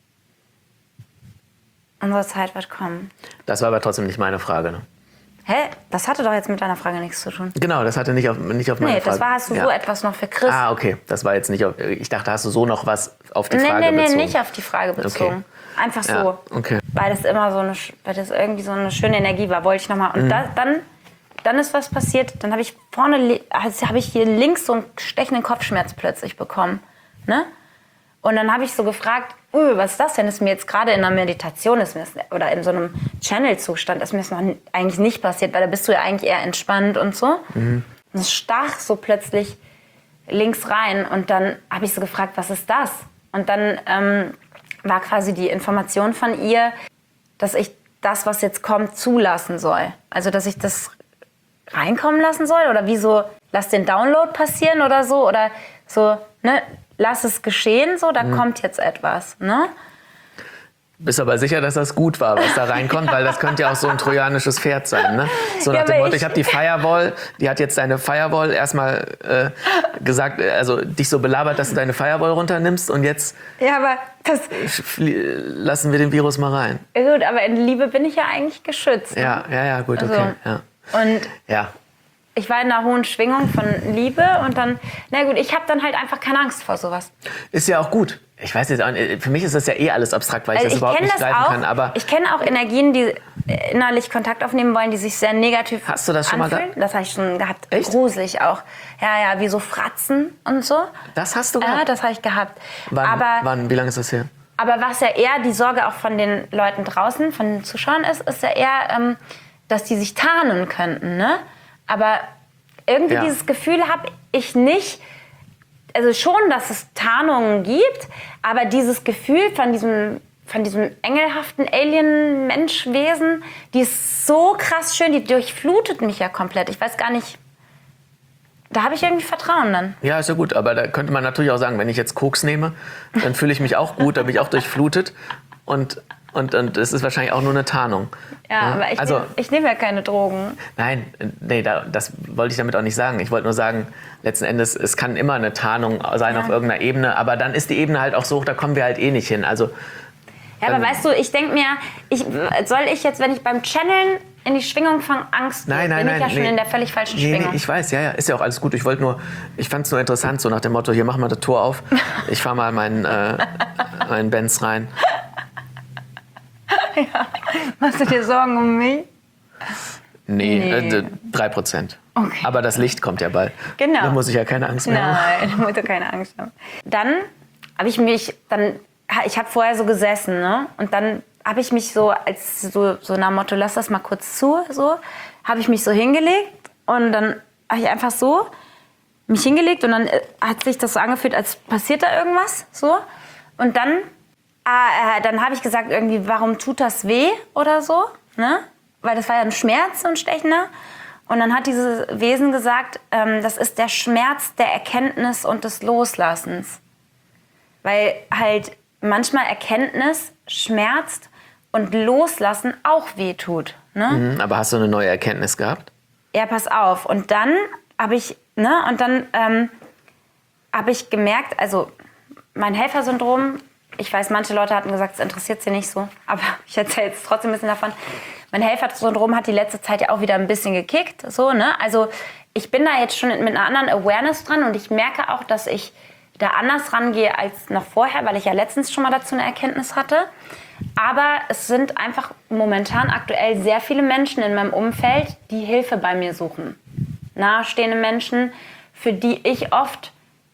Unsere Zeit wird kommen. Das war aber trotzdem nicht meine Frage, ne? Hä? Das hatte doch jetzt mit deiner Frage nichts zu tun. Genau, das hatte nicht auf, nicht auf meine nee, Frage. Nee, das war, hast du ja. so etwas noch für Chris. Ah, okay. Das war jetzt nicht auf, ich dachte, hast du so noch was auf die nee, Frage nee, nee, bezogen? Nee, nicht auf die Frage bezogen. Okay. Einfach so. Ja, okay. Weil das immer so eine, weil das irgendwie so eine schöne Energie war, wollte ich nochmal. Und mhm. da, dann, dann ist was passiert. Dann habe ich vorne, also habe ich hier links so einen stechenden Kopfschmerz plötzlich bekommen. Ne? Und dann habe ich so gefragt, uh, was ist das denn? Ist mir jetzt gerade in einer Meditation ist mir das, oder in so einem Channel-Zustand ist mir das noch eigentlich nicht passiert, weil da bist du ja eigentlich eher entspannt und so. Mhm. Und es stach so plötzlich links rein und dann habe ich so gefragt, was ist das? Und dann ähm, war quasi die Information von ihr, dass ich das, was jetzt kommt, zulassen soll. Also, dass ich das reinkommen lassen soll oder wie so, lass den Download passieren oder so oder so, ne, lass es geschehen, so, da mhm. kommt jetzt etwas, ne? Bist aber sicher, dass das gut war, was da reinkommt, weil das könnte ja auch so ein trojanisches Pferd sein, ne? So nach ja, dem Motto, ich, ich habe die Firewall, die hat jetzt deine Firewall erstmal äh, gesagt, also dich so belabert, dass du deine Firewall runternimmst und jetzt ja, aber das lassen wir den Virus mal rein. Gut, aber in Liebe bin ich ja eigentlich geschützt. Ne? Ja, ja, ja, gut, also, okay. Ja. Und ja. ich war in einer hohen Schwingung von Liebe und dann, na gut, ich habe dann halt einfach keine Angst vor sowas. Ist ja auch gut. Ich weiß jetzt auch nicht, für mich ist das ja eh alles abstrakt, weil ich also das überhaupt nicht das greifen auch, kann. Aber ich kenne auch Energien, die innerlich Kontakt aufnehmen wollen, die sich sehr negativ Hast du das schon anfühlen. mal gehabt? Das habe ich schon gehabt. Echt? Gruselig auch. Ja, ja, wie so Fratzen und so. Das hast du gehabt? Ja, das habe ich gehabt. Wann, aber, wann, wie lange ist das her? Aber was ja eher die Sorge auch von den Leuten draußen, von den Zuschauern ist, ist ja eher, ähm, dass die sich tarnen könnten. Ne? Aber irgendwie ja. dieses Gefühl habe ich nicht. Also schon, dass es Tarnungen gibt, aber dieses Gefühl von diesem, von diesem engelhaften Alien-Menschwesen, die ist so krass schön, die durchflutet mich ja komplett. Ich weiß gar nicht, da habe ich irgendwie Vertrauen dann. Ja, ist ja gut, aber da könnte man natürlich auch sagen, wenn ich jetzt Koks nehme, dann fühle ich mich auch gut, da bin ich auch durchflutet und Und, und es ist wahrscheinlich auch nur eine Tarnung. Ja, ja? aber ich, also, nehm, ich nehme ja keine Drogen. Nein, nee, da, das wollte ich damit auch nicht sagen. Ich wollte nur sagen, letzten Endes, es kann immer eine Tarnung sein ja. auf irgendeiner Ebene, aber dann ist die Ebene halt auch so hoch, da kommen wir halt eh nicht hin. Also, ja, aber ähm, weißt du, ich denke mir, ich, soll ich jetzt, wenn ich beim Channeln in die Schwingung von Angst nein, nein, bin ich nein, ja schon nee, in der völlig falschen nee, Schwingung. Nee, ich weiß, ja, ja, ist ja auch alles gut. Ich wollte nur, ich fand es nur interessant, so nach dem Motto, hier, mach mal das Tor auf, ich fahr mal meinen, äh, meinen Benz rein. Ja. Machst du dir Sorgen um mich? Nee, nee. Äh, drei Prozent. Okay. Aber das Licht kommt ja bald. Genau. Da muss ich ja keine Angst mehr haben. Nein, da musst du keine Angst haben. Dann habe ich mich, dann, ich habe vorher so gesessen, ne? Und dann habe ich mich so, als so, so nach dem Motto, lass das mal kurz zu, so, habe ich mich so hingelegt und dann habe ich einfach so mich hingelegt und dann hat sich das so angefühlt, als passiert da irgendwas, so. Und dann Ah, äh, dann habe ich gesagt, irgendwie, warum tut das weh oder so, ne? Weil das war ja ein Schmerz, so ein stechender. Und dann hat dieses Wesen gesagt, ähm, das ist der Schmerz der Erkenntnis und des Loslassens. Weil halt manchmal Erkenntnis schmerzt und Loslassen auch weh tut. Ne? Mhm, aber hast du eine neue Erkenntnis gehabt? Ja, pass auf. Und dann habe ich, ne, und dann ähm, habe ich gemerkt, also mein Helfersyndrom, ich weiß, manche Leute hatten gesagt, es interessiert sie nicht so, aber ich erzähle jetzt trotzdem ein bisschen davon. Mein Helfersyndrom hat die letzte Zeit ja auch wieder ein bisschen gekickt. So, ne? Also ich bin da jetzt schon mit einer anderen Awareness dran und ich merke auch, dass ich da anders rangehe als noch vorher, weil ich ja letztens schon mal dazu eine Erkenntnis hatte. Aber es sind einfach momentan aktuell sehr viele Menschen in meinem Umfeld, die Hilfe bei mir suchen. Nahestehende Menschen, für die ich oft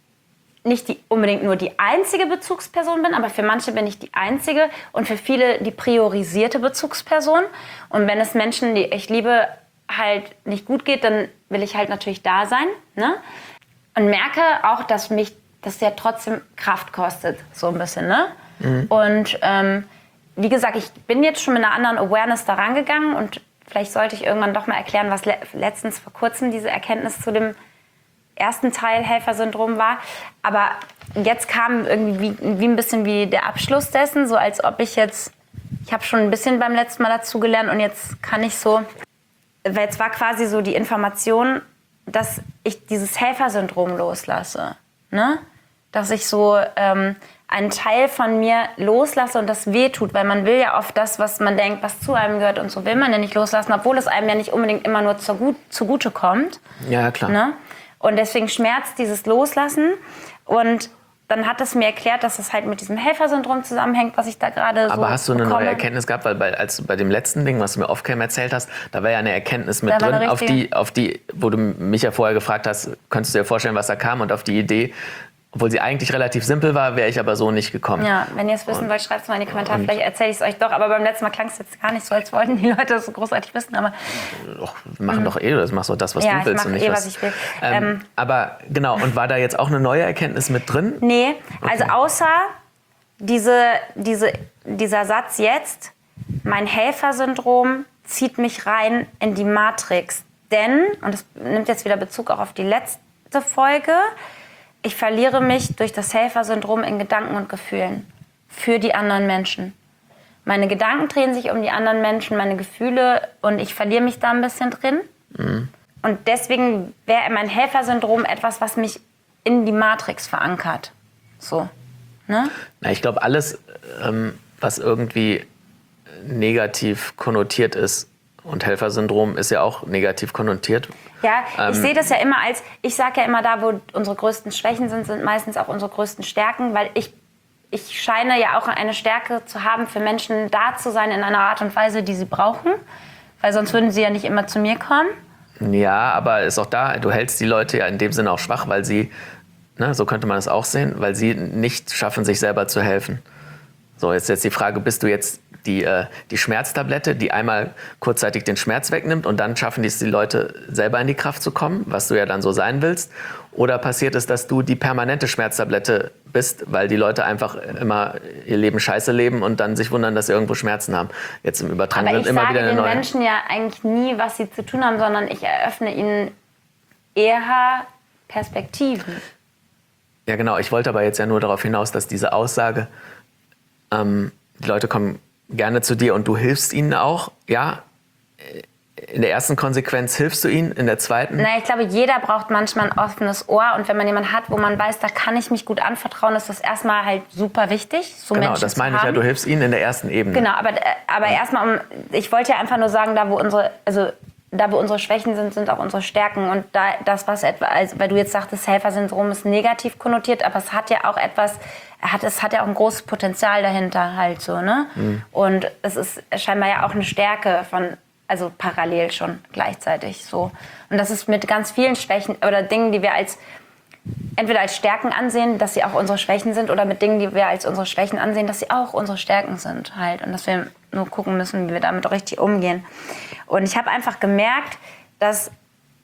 nicht die, unbedingt nur die einzige Bezugsperson bin, aber für manche bin ich die einzige und für viele die priorisierte Bezugsperson. Und wenn es Menschen, die ich liebe, halt nicht gut geht, dann will ich halt natürlich da sein. Ne? Und merke auch, dass mich das ja trotzdem Kraft kostet, so ein bisschen. Ne? Mhm. Und ähm, wie gesagt, ich bin jetzt schon mit einer anderen Awareness da rangegangen und vielleicht sollte ich irgendwann doch mal erklären, was le- letztens vor kurzem diese Erkenntnis zu dem ersten Teil Helfersyndrom war. Aber jetzt kam irgendwie wie, wie ein bisschen wie der Abschluss dessen, so als ob ich jetzt, ich habe schon ein bisschen beim letzten Mal dazu gelernt und jetzt kann ich so, weil jetzt war quasi so die Information, dass ich dieses Helfersyndrom loslasse. Ne? Dass ich so ähm, einen Teil von mir loslasse und das wehtut, weil man will ja oft das, was man denkt, was zu einem gehört und so will man ja nicht loslassen, obwohl es einem ja nicht unbedingt immer nur zugut, zugute kommt. Ja, klar. Ne? Und deswegen schmerzt dieses Loslassen. Und dann hat es mir erklärt, dass es halt mit diesem Helfersyndrom zusammenhängt, was ich da gerade so Aber hast du eine bekomme. neue Erkenntnis gehabt? Weil bei, als, bei dem letzten Ding, was du mir off-cam erzählt hast, da war ja eine Erkenntnis mit Da war drin, eine auf die, auf die, wo du mich ja vorher gefragt hast, könntest du dir vorstellen, was da kam und auf die Idee, obwohl sie eigentlich relativ simpel war, wäre ich aber so nicht gekommen. Ja, wenn ihr es wissen wollt, schreibt es mal in die Kommentare. Vielleicht erzähle ich es euch doch. Aber beim letzten Mal klang es jetzt gar nicht so, als wollten die Leute das so großartig wissen. Aber Och, wir machen mhm. doch eh, das machst doch das, was ja, du willst. Ich und nicht eh, was, was ich will. Ähm, Ähm, aber genau, und war da jetzt auch eine neue Erkenntnis mit drin? Nee, Okay. also außer diese, diese, dieser Satz jetzt, mein Helfersyndrom zieht mich rein in die Matrix. Denn, und das nimmt jetzt wieder Bezug auch auf die letzte Folge, ich verliere mich durch das Helfersyndrom in Gedanken und Gefühlen für die anderen Menschen. Meine Gedanken drehen sich um die anderen Menschen, meine Gefühle, und ich verliere mich da ein bisschen drin. Mhm. Und deswegen wäre mein Helfersyndrom etwas, was mich in die Matrix verankert. So, ne? Na, ich glaube, alles, ähm, was irgendwie negativ konnotiert ist, und Helfersyndrom ist ja auch negativ konnotiert. Ja, ich ähm, sehe das ja immer als, ich sage ja immer, da wo unsere größten Schwächen sind, sind meistens auch unsere größten Stärken, weil ich, ich scheine ja auch eine Stärke zu haben, für Menschen da zu sein in einer Art und Weise, die sie brauchen, weil sonst würden sie ja nicht immer zu mir kommen. Ja, aber ist auch da, du hältst die Leute ja in dem Sinne auch schwach, weil sie, ne, so könnte man das auch sehen, weil sie nicht schaffen, sich selber zu helfen. So, jetzt jetzt die Frage, bist du jetzt die, äh, die Schmerztablette, die einmal kurzzeitig den Schmerz wegnimmt und dann schaffen es die Leute selber in die Kraft zu kommen, was du ja dann so sein willst? Oder passiert es, dass du die permanente Schmerztablette bist, weil die Leute einfach immer ihr Leben scheiße leben und dann sich wundern, dass sie irgendwo Schmerzen haben? Jetzt im Übertragenen immer wieder eine neue. Aber ich sage den Menschen ja eigentlich nie, was sie zu tun haben, sondern ich eröffne ihnen eher Perspektiven. Ja genau, ich wollte aber jetzt ja nur darauf hinaus, dass diese Aussage, ähm, die Leute kommen gerne zu dir und du hilfst ihnen auch, ja. In der ersten Konsequenz hilfst du ihnen, in der zweiten? Na, ich glaube, jeder braucht manchmal ein offenes Ohr. Und wenn man jemanden hat, wo man weiß, da kann ich mich gut anvertrauen, ist das erstmal halt super wichtig, so genau, Menschen das meine zu ich haben. ja, du hilfst ihnen in der ersten Ebene. Genau, aber, aber ja. erstmal, um, ich wollte ja einfach nur sagen, da wo unsere, also da wo unsere Schwächen sind, sind auch unsere Stärken. Und da das, was etwa, also, weil du jetzt sagtest, Helfersyndrom ist negativ konnotiert, aber es hat ja auch etwas, hat, es hat ja auch ein großes Potenzial dahinter halt so, ne? Mhm. Und es ist scheinbar ja auch eine Stärke von, also parallel schon gleichzeitig so. Und das ist mit ganz vielen Schwächen oder Dingen, die wir als entweder als Stärken ansehen, dass sie auch unsere Schwächen sind, oder mit Dingen, die wir als unsere Schwächen ansehen, dass sie auch unsere Stärken sind halt. Und dass wir nur gucken müssen, wie wir damit richtig umgehen. Und ich habe einfach gemerkt, dass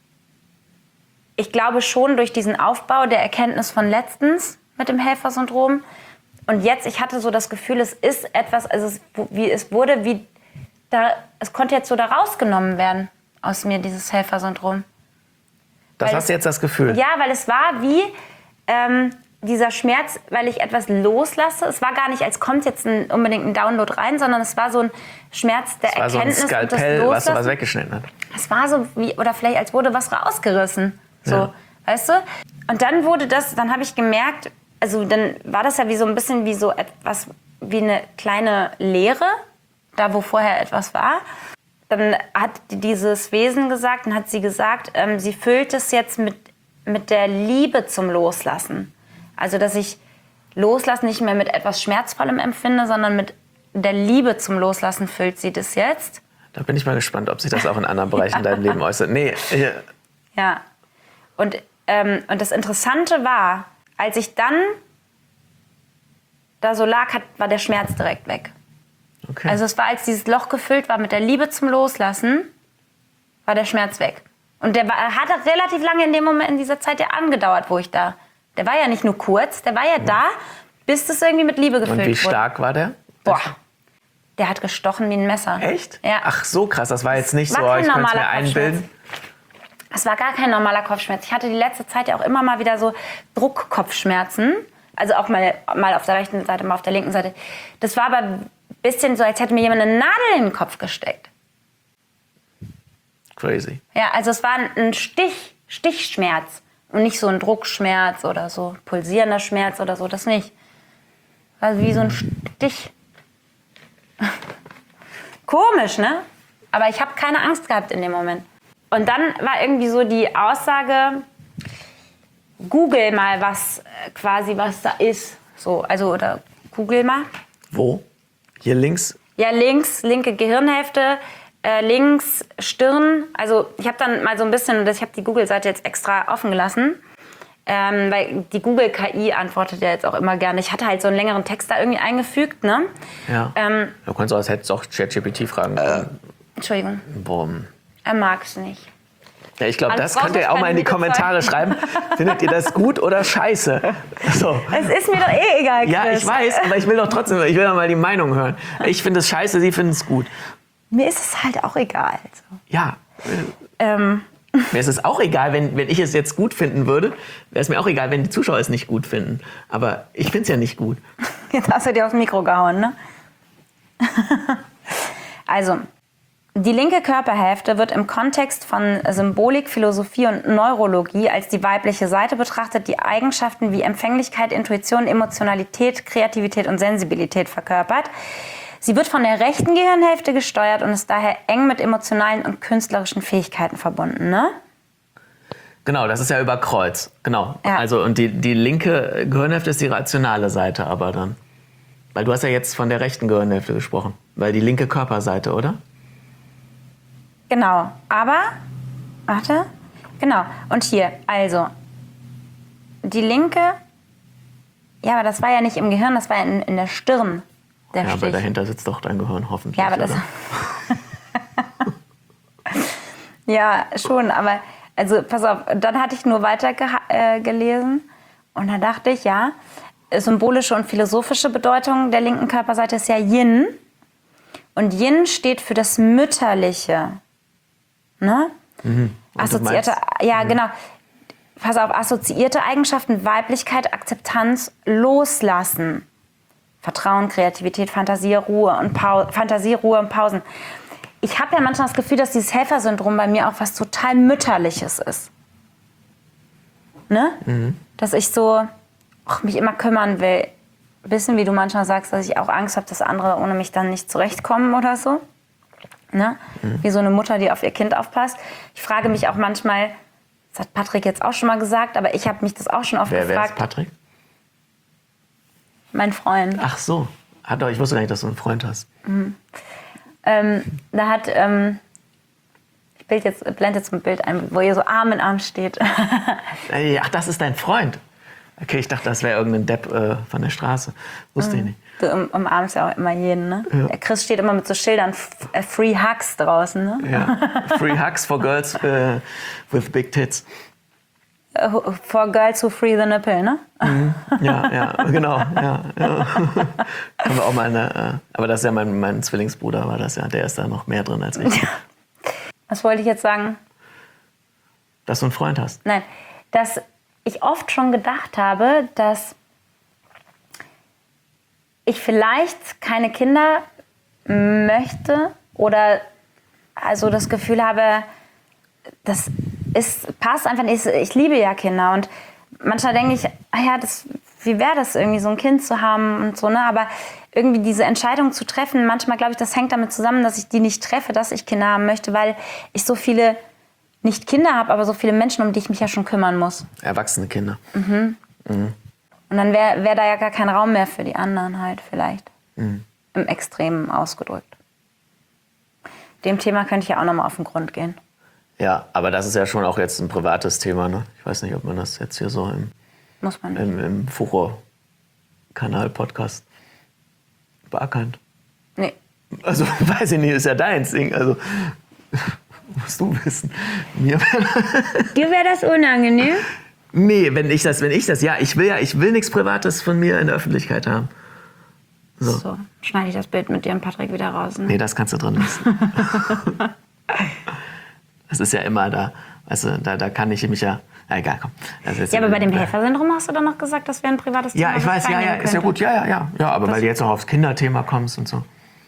ich glaube schon durch diesen Aufbau der Erkenntnis von letztens mit dem Helfersyndrom und jetzt, ich hatte so das Gefühl, es ist etwas, also es, wie, es wurde wie, da, es konnte jetzt so da rausgenommen werden aus mir, dieses Helfersyndrom. Das weil hast es, du jetzt das Gefühl? Ja, weil es war wie ähm, dieser Schmerz, weil ich etwas loslasse. Es war gar nicht, als kommt jetzt ein, unbedingt ein Download rein, sondern es war so ein Schmerz der es war Erkenntnis. So ein Skalpell, und das was du was weggeschnitten hat. Es war so wie, oder vielleicht als wurde was rausgerissen. So, ja. Weißt du? Und dann wurde das, dann habe ich gemerkt, also dann war das ja wie so ein bisschen wie so etwas, wie eine kleine Leere, da wo vorher etwas war. Dann hat dieses Wesen gesagt, dann hat sie gesagt, ähm, sie füllt es jetzt mit, mit der Liebe zum Loslassen. Also, dass ich Loslassen nicht mehr mit etwas Schmerzvollem empfinde, sondern mit der Liebe zum Loslassen füllt sie das jetzt. Da bin ich mal gespannt, ob sich das auch in anderen Bereichen deinem Leben äußert. Nee. Ja. Ja. Und, ähm, und das Interessante war, als ich dann da so lag, hat, war der Schmerz direkt weg. Okay. Also es war, als dieses Loch gefüllt war mit der Liebe zum Loslassen, war der Schmerz weg. Und der war, hat relativ lange in dem Moment, in dieser Zeit ja angedauert, wo ich da. Der war ja nicht nur kurz, der war ja, ja. da, bis das irgendwie mit Liebe gefüllt wurde. Und wie stark wurde. war der? Boah, der hat gestochen wie ein Messer. Echt? Ja. Ach so krass, das war jetzt nicht war so, ich könnte es mir einbilden. Es war gar kein normaler Kopfschmerz. Ich hatte die letzte Zeit ja auch immer mal wieder so Druckkopfschmerzen. Also auch mal, mal auf der rechten Seite, mal auf der linken Seite. Das war aber ein bisschen so, als hätte mir jemand eine Nadel in den Kopf gesteckt. Crazy. Ja, also es war ein Stich, Stichschmerz. Und nicht so ein Druckschmerz oder so pulsierender Schmerz oder so, das nicht. Also wie so ein Stich. Komisch, ne? Aber ich habe keine Angst gehabt in dem Moment. Und dann war irgendwie so die Aussage, google mal, was quasi was da ist. So, also, oder google mal. Wo? Hier links? Ja, links, linke Gehirnhälfte, äh, links Stirn. Also ich habe dann mal so ein bisschen, ich habe die Google-Seite jetzt extra offen gelassen, ähm, weil die Google-K I antwortet ja jetzt auch immer gerne. Ich hatte halt so einen längeren Text da irgendwie eingefügt, ne? Ja. Ähm, du kannst auch, als hättest du auch ChatGPT fragen. Äh, Entschuldigung. Boah. Er mag es nicht. Ja, ich glaube, das könnt ihr auch mal in die Kommentare schreiben. Findet ihr das gut oder scheiße? So. Es ist mir doch eh egal, Chris. Ja, ich weiß, aber ich will doch trotzdem, ich will doch mal die Meinung hören. Ich finde es scheiße, Sie finden es gut. Mir ist es halt auch egal. So. Ja. Ähm. Mir ist es auch egal, wenn, wenn ich es jetzt gut finden würde, wäre es mir auch egal, wenn die Zuschauer es nicht gut finden. Aber ich finde es ja nicht gut. Jetzt hast du dir aufs Mikro gehauen, ne? Also, die linke Körperhälfte wird im Kontext von Symbolik, Philosophie und Neurologie als die weibliche Seite betrachtet, die Eigenschaften wie Empfänglichkeit, Intuition, Emotionalität, Kreativität und Sensibilität verkörpert. Sie wird von der rechten Gehirnhälfte gesteuert und ist daher eng mit emotionalen und künstlerischen Fähigkeiten verbunden, ne? Genau, das ist ja über Kreuz. Genau. Ja. Also, und die, die linke Gehirnhälfte ist die rationale Seite aber dann. Weil du hast ja jetzt von der rechten Gehirnhälfte gesprochen. Weil die linke Körperseite, oder? Genau, aber, warte, genau, und hier, also, die linke, ja, aber das war ja nicht im Gehirn, das war in, in der Stirn, der Ja, Stich. aber dahinter sitzt doch dein Gehirn hoffentlich. Ja, aber das. oder? Ja, schon, aber also pass auf, dann hatte ich nur weiter geha- äh, gelesen und da dachte ich, ja, symbolische und philosophische Bedeutung der linken Körperseite ist ja Yin und Yin steht für das Mütterliche, ne? Mhm. Und du Assoziierte, meinst- ja genau, pass auf, assoziierte Eigenschaften, Weiblichkeit, Akzeptanz, Loslassen. Vertrauen, Kreativität, Fantasie, Ruhe und Pau- Fantasie, Ruhe und Pausen. Ich habe ja manchmal das Gefühl, dass dieses Helfersyndrom bei mir auch was total Mütterliches ist. Ne? Mhm. Dass ich so ach, mich immer kümmern will. Ein bisschen wie du manchmal sagst, dass ich auch Angst habe, dass andere ohne mich dann nicht zurechtkommen oder so. Ne? Mhm. Wie so eine Mutter, die auf ihr Kind aufpasst. Ich frage mich auch manchmal, das hat Patrick jetzt auch schon mal gesagt, aber ich habe mich das auch schon oft Wer, wer gefragt. ist Patrick? Mein Freund. Ach so. Hat doch, ich wusste gar nicht, dass du einen Freund hast. Ähm, da hat, ähm, ich bild jetzt, blende jetzt ein Bild ein, wo ihr so Arm in Arm steht. Ey, Ach, das ist dein Freund. Okay, ich dachte, das wäre irgendein Depp äh, von der Straße. Wusste ich nicht. Du um, umarmst ja auch immer jeden, ne? Ja. Der Chris steht immer mit so Schildern, f- äh, Free Hugs draußen, ne? Ja. Free Hugs for girls äh, with big tits. Äh, For girls who free the nipple, ne? Ja, ja, genau. Ja, ja. Können wir auch mal eine, äh, aber das ist ja mein, mein Zwillingsbruder, war das ja. Der ist da noch mehr drin als ich. Was wollte ich jetzt sagen? Dass du einen Freund hast. Nein, dass ich oft schon gedacht habe, dass ich vielleicht keine Kinder möchte oder also das Gefühl habe, das ist, passt einfach nicht. Ich liebe ja Kinder und manchmal denke ich, ah ja, das, wie wäre das irgendwie, so ein Kind zu haben und so, ne? Aber irgendwie diese Entscheidung zu treffen, manchmal glaube ich, das hängt damit zusammen, dass ich die nicht treffe, dass ich Kinder haben möchte, weil ich so viele, nicht Kinder habe, aber so viele Menschen, um die ich mich ja schon kümmern muss. Erwachsene Kinder. Und dann wäre wär da ja gar kein Raum mehr für die anderen halt vielleicht. Mhm. Im Extremen ausgedrückt. Dem Thema könnte ich ja auch nochmal auf den Grund gehen. Ja, aber das ist ja schon auch jetzt ein privates Thema, ne? Ich weiß nicht, ob man das jetzt hier so im, Muss man nicht. im, im Furor-Kanal-Podcast beackert. Nee. Also, weiß ich nicht, ist ja dein Ding. Also, musst du wissen. Mir Dir wäre das unangenehm? Nee, wenn ich das, wenn ich das, ja, ich will ja, ich will nichts Privates von mir in der Öffentlichkeit haben. So. So, schneide ich das Bild mit dir und Patrick wieder raus. Ne? Nee, das kannst du drin lassen. Das ist ja immer da, weißt du, da, da kann ich mich ja, na, egal, komm. Das ist jetzt Ja, aber bei dem ja. Helfersyndrom hast du doch noch gesagt, das wäre ein privates Thema. Ja, ich was weiß, ja, ja, reinnehmen ist ja könnte. gut, ja, ja, ja, ja, aber Das- weil du jetzt noch aufs Kinderthema kommst und so.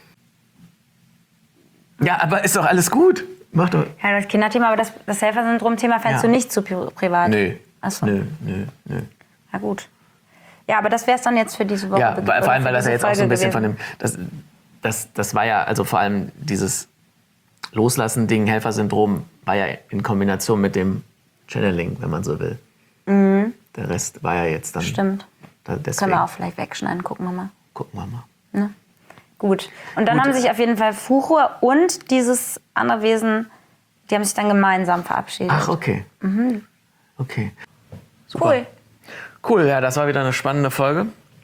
Ja, aber ist doch alles gut. Mach doch. Ja, das Kinderthema, aber das, das Helfersyndrom-Thema fändest Ja. du nicht zu pri- privat. Nö. Ach so. Nö, nö, nö. Na gut. Ja, aber das wäre es dann jetzt für diese Woche. Ja, be- weil- vor allem, weil das ja für jetzt auch diese so ein bisschen Folge von dem, das, das, das war ja, also vor allem dieses Loslassen-Ding, Helfersyndrom, war ja in Kombination mit dem Channeling, wenn man so will. Der Rest war ja jetzt dann. Stimmt. Da, Können deswegen wir auch vielleicht wegschneiden, gucken wir mal. gucken wir mal. Ne? Gut. Und dann Gut. haben sich auf jeden Fall Fuchur und dieses andere Wesen, die haben sich dann gemeinsam verabschiedet. Ach, okay. Okay. Super. cool. Cool, ja, das war wieder eine spannende Folge.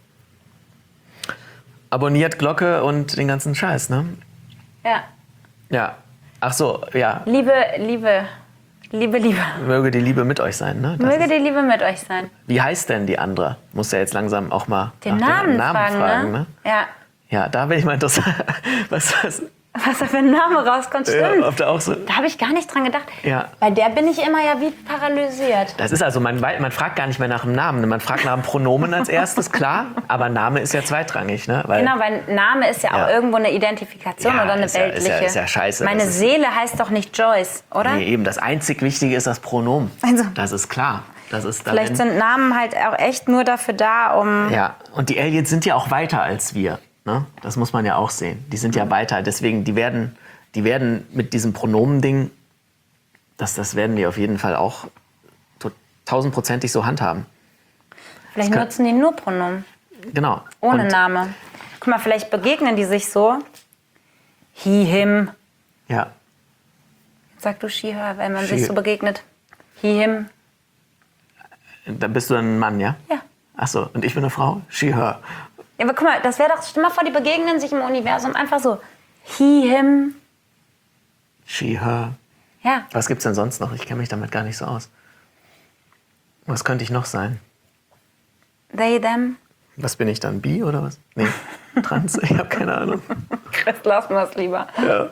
Abonniert Glocke und den ganzen Scheiß, ne? Ja. Ja. Ach so, ja. Liebe, Liebe, Liebe, Liebe. Möge die Liebe mit euch sein, ne? Das Möge ist, die Liebe mit euch sein. wie heißt denn die andere? Muss ja jetzt langsam auch mal Den nach Namen, dem Namen fragen, fragen, ne? ne? Ja. Ja, da bin ich mal interessant. Was, was, was da für ein Name rauskommt. Stimmt. Ja, oft auch so. Da habe ich gar nicht dran gedacht. Ja. Bei der bin ich immer ja wie paralysiert. Das ist also, man, wei- man fragt gar nicht mehr nach dem Namen. Man fragt nach dem Pronomen als erstes, klar. Aber Name ist ja zweitrangig. Ne? Weil, Genau, weil Name ist ja auch Ja. irgendwo eine Identifikation Ja, oder eine ist ja- ist ja- weltliche. ist ja scheiße. Meine Das ist- Seele heißt doch nicht Joyce, oder? Nee, eben, das einzig Wichtige ist das Pronomen. Also. Das ist klar. Das ist Vielleicht darin- sind Namen halt auch echt nur dafür da, um... Ja, und die Aliens sind ja auch weiter als wir. Ne? Das muss man ja auch sehen. Die sind ja weiter. Deswegen, die werden, die werden mit diesem Pronomending, das, das werden die auf jeden Fall auch to- tausendprozentig so handhaben. Vielleicht kann- nutzen die nur Pronomen, Genau. ohne und, Name. Guck mal, vielleicht begegnen die sich so. He, him. Ja, Sag du she, her, wenn man She. sich so begegnet. He, him. da bist du dann ein Mann, ja? Ja. Ach so, und ich bin eine Frau? She, her. Ja, aber guck mal, das wäre doch, stell mal vor, die begegnen sich im Universum einfach so. He, him. She, her. Ja, Was gibt's denn sonst noch? Ich kenne mich damit gar nicht so aus. Was könnte ich noch sein? they, them. Was bin ich dann? Bi oder was? Nee, trans? Ich habe keine Ahnung. Chris, lass mal es lieber. Ja.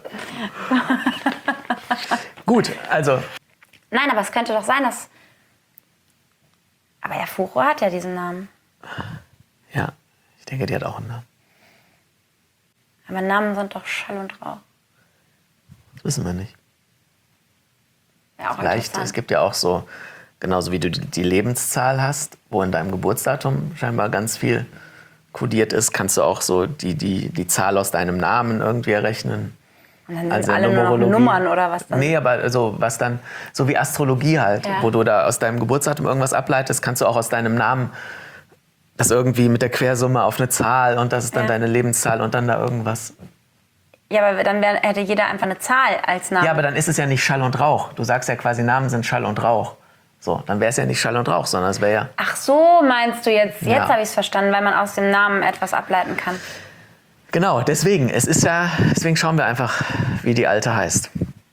Gut, also Nein, aber es könnte doch sein, dass... Aber der Furo hat ja diesen Namen. ja, ich denke, die hat auch einen Namen. Aber Namen sind doch Schall und Rauch. Das wissen wir nicht. Ja, auch Vielleicht, interessant. es gibt ja auch so, genauso wie du die die Lebenszahl hast, wo in deinem Geburtsdatum scheinbar ganz viel kodiert ist, kannst du auch so die, die, die Zahl aus deinem Namen irgendwie errechnen. Und dann sind Also alle nur noch Numerologie. Nummern oder was dann? Nee, aber also was dann, so wie Astrologie halt, Ja. wo du da aus deinem Geburtsdatum irgendwas ableitest, kannst du auch aus deinem Namen das irgendwie mit der Quersumme auf eine Zahl und das ist dann Ja. deine Lebenszahl und dann da irgendwas. Ja, aber dann wär, hätte jeder einfach eine Zahl als Name. Ja, aber dann ist es ja nicht Schall und Rauch. Du sagst ja quasi, Namen sind Schall und Rauch. So, dann wäre es ja nicht Schall und Rauch, sondern es wäre ja... Ach so, meinst du jetzt? Jetzt Ja. habe ich es verstanden, weil man aus dem Namen etwas ableiten kann. Genau, deswegen, es ist ja, deswegen schauen wir einfach, wie die Alte heißt.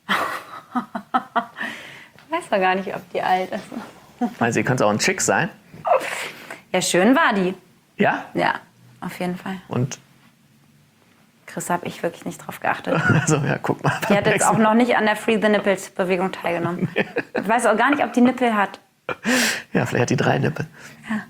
Ich weiß doch gar nicht, ob die alt ist. Weil sie könnte auch ein Chick sein. Ja, schön war die. Ja? Ja, auf jeden Fall. Und, Chris, habe ich wirklich nicht drauf geachtet. also, ja, guck mal. Die hat jetzt auch noch nicht an der Free the Nipples Bewegung teilgenommen. Ich weiß auch gar nicht, ob die Nippel hat. Ja, vielleicht hat die drei Nippel. Ja.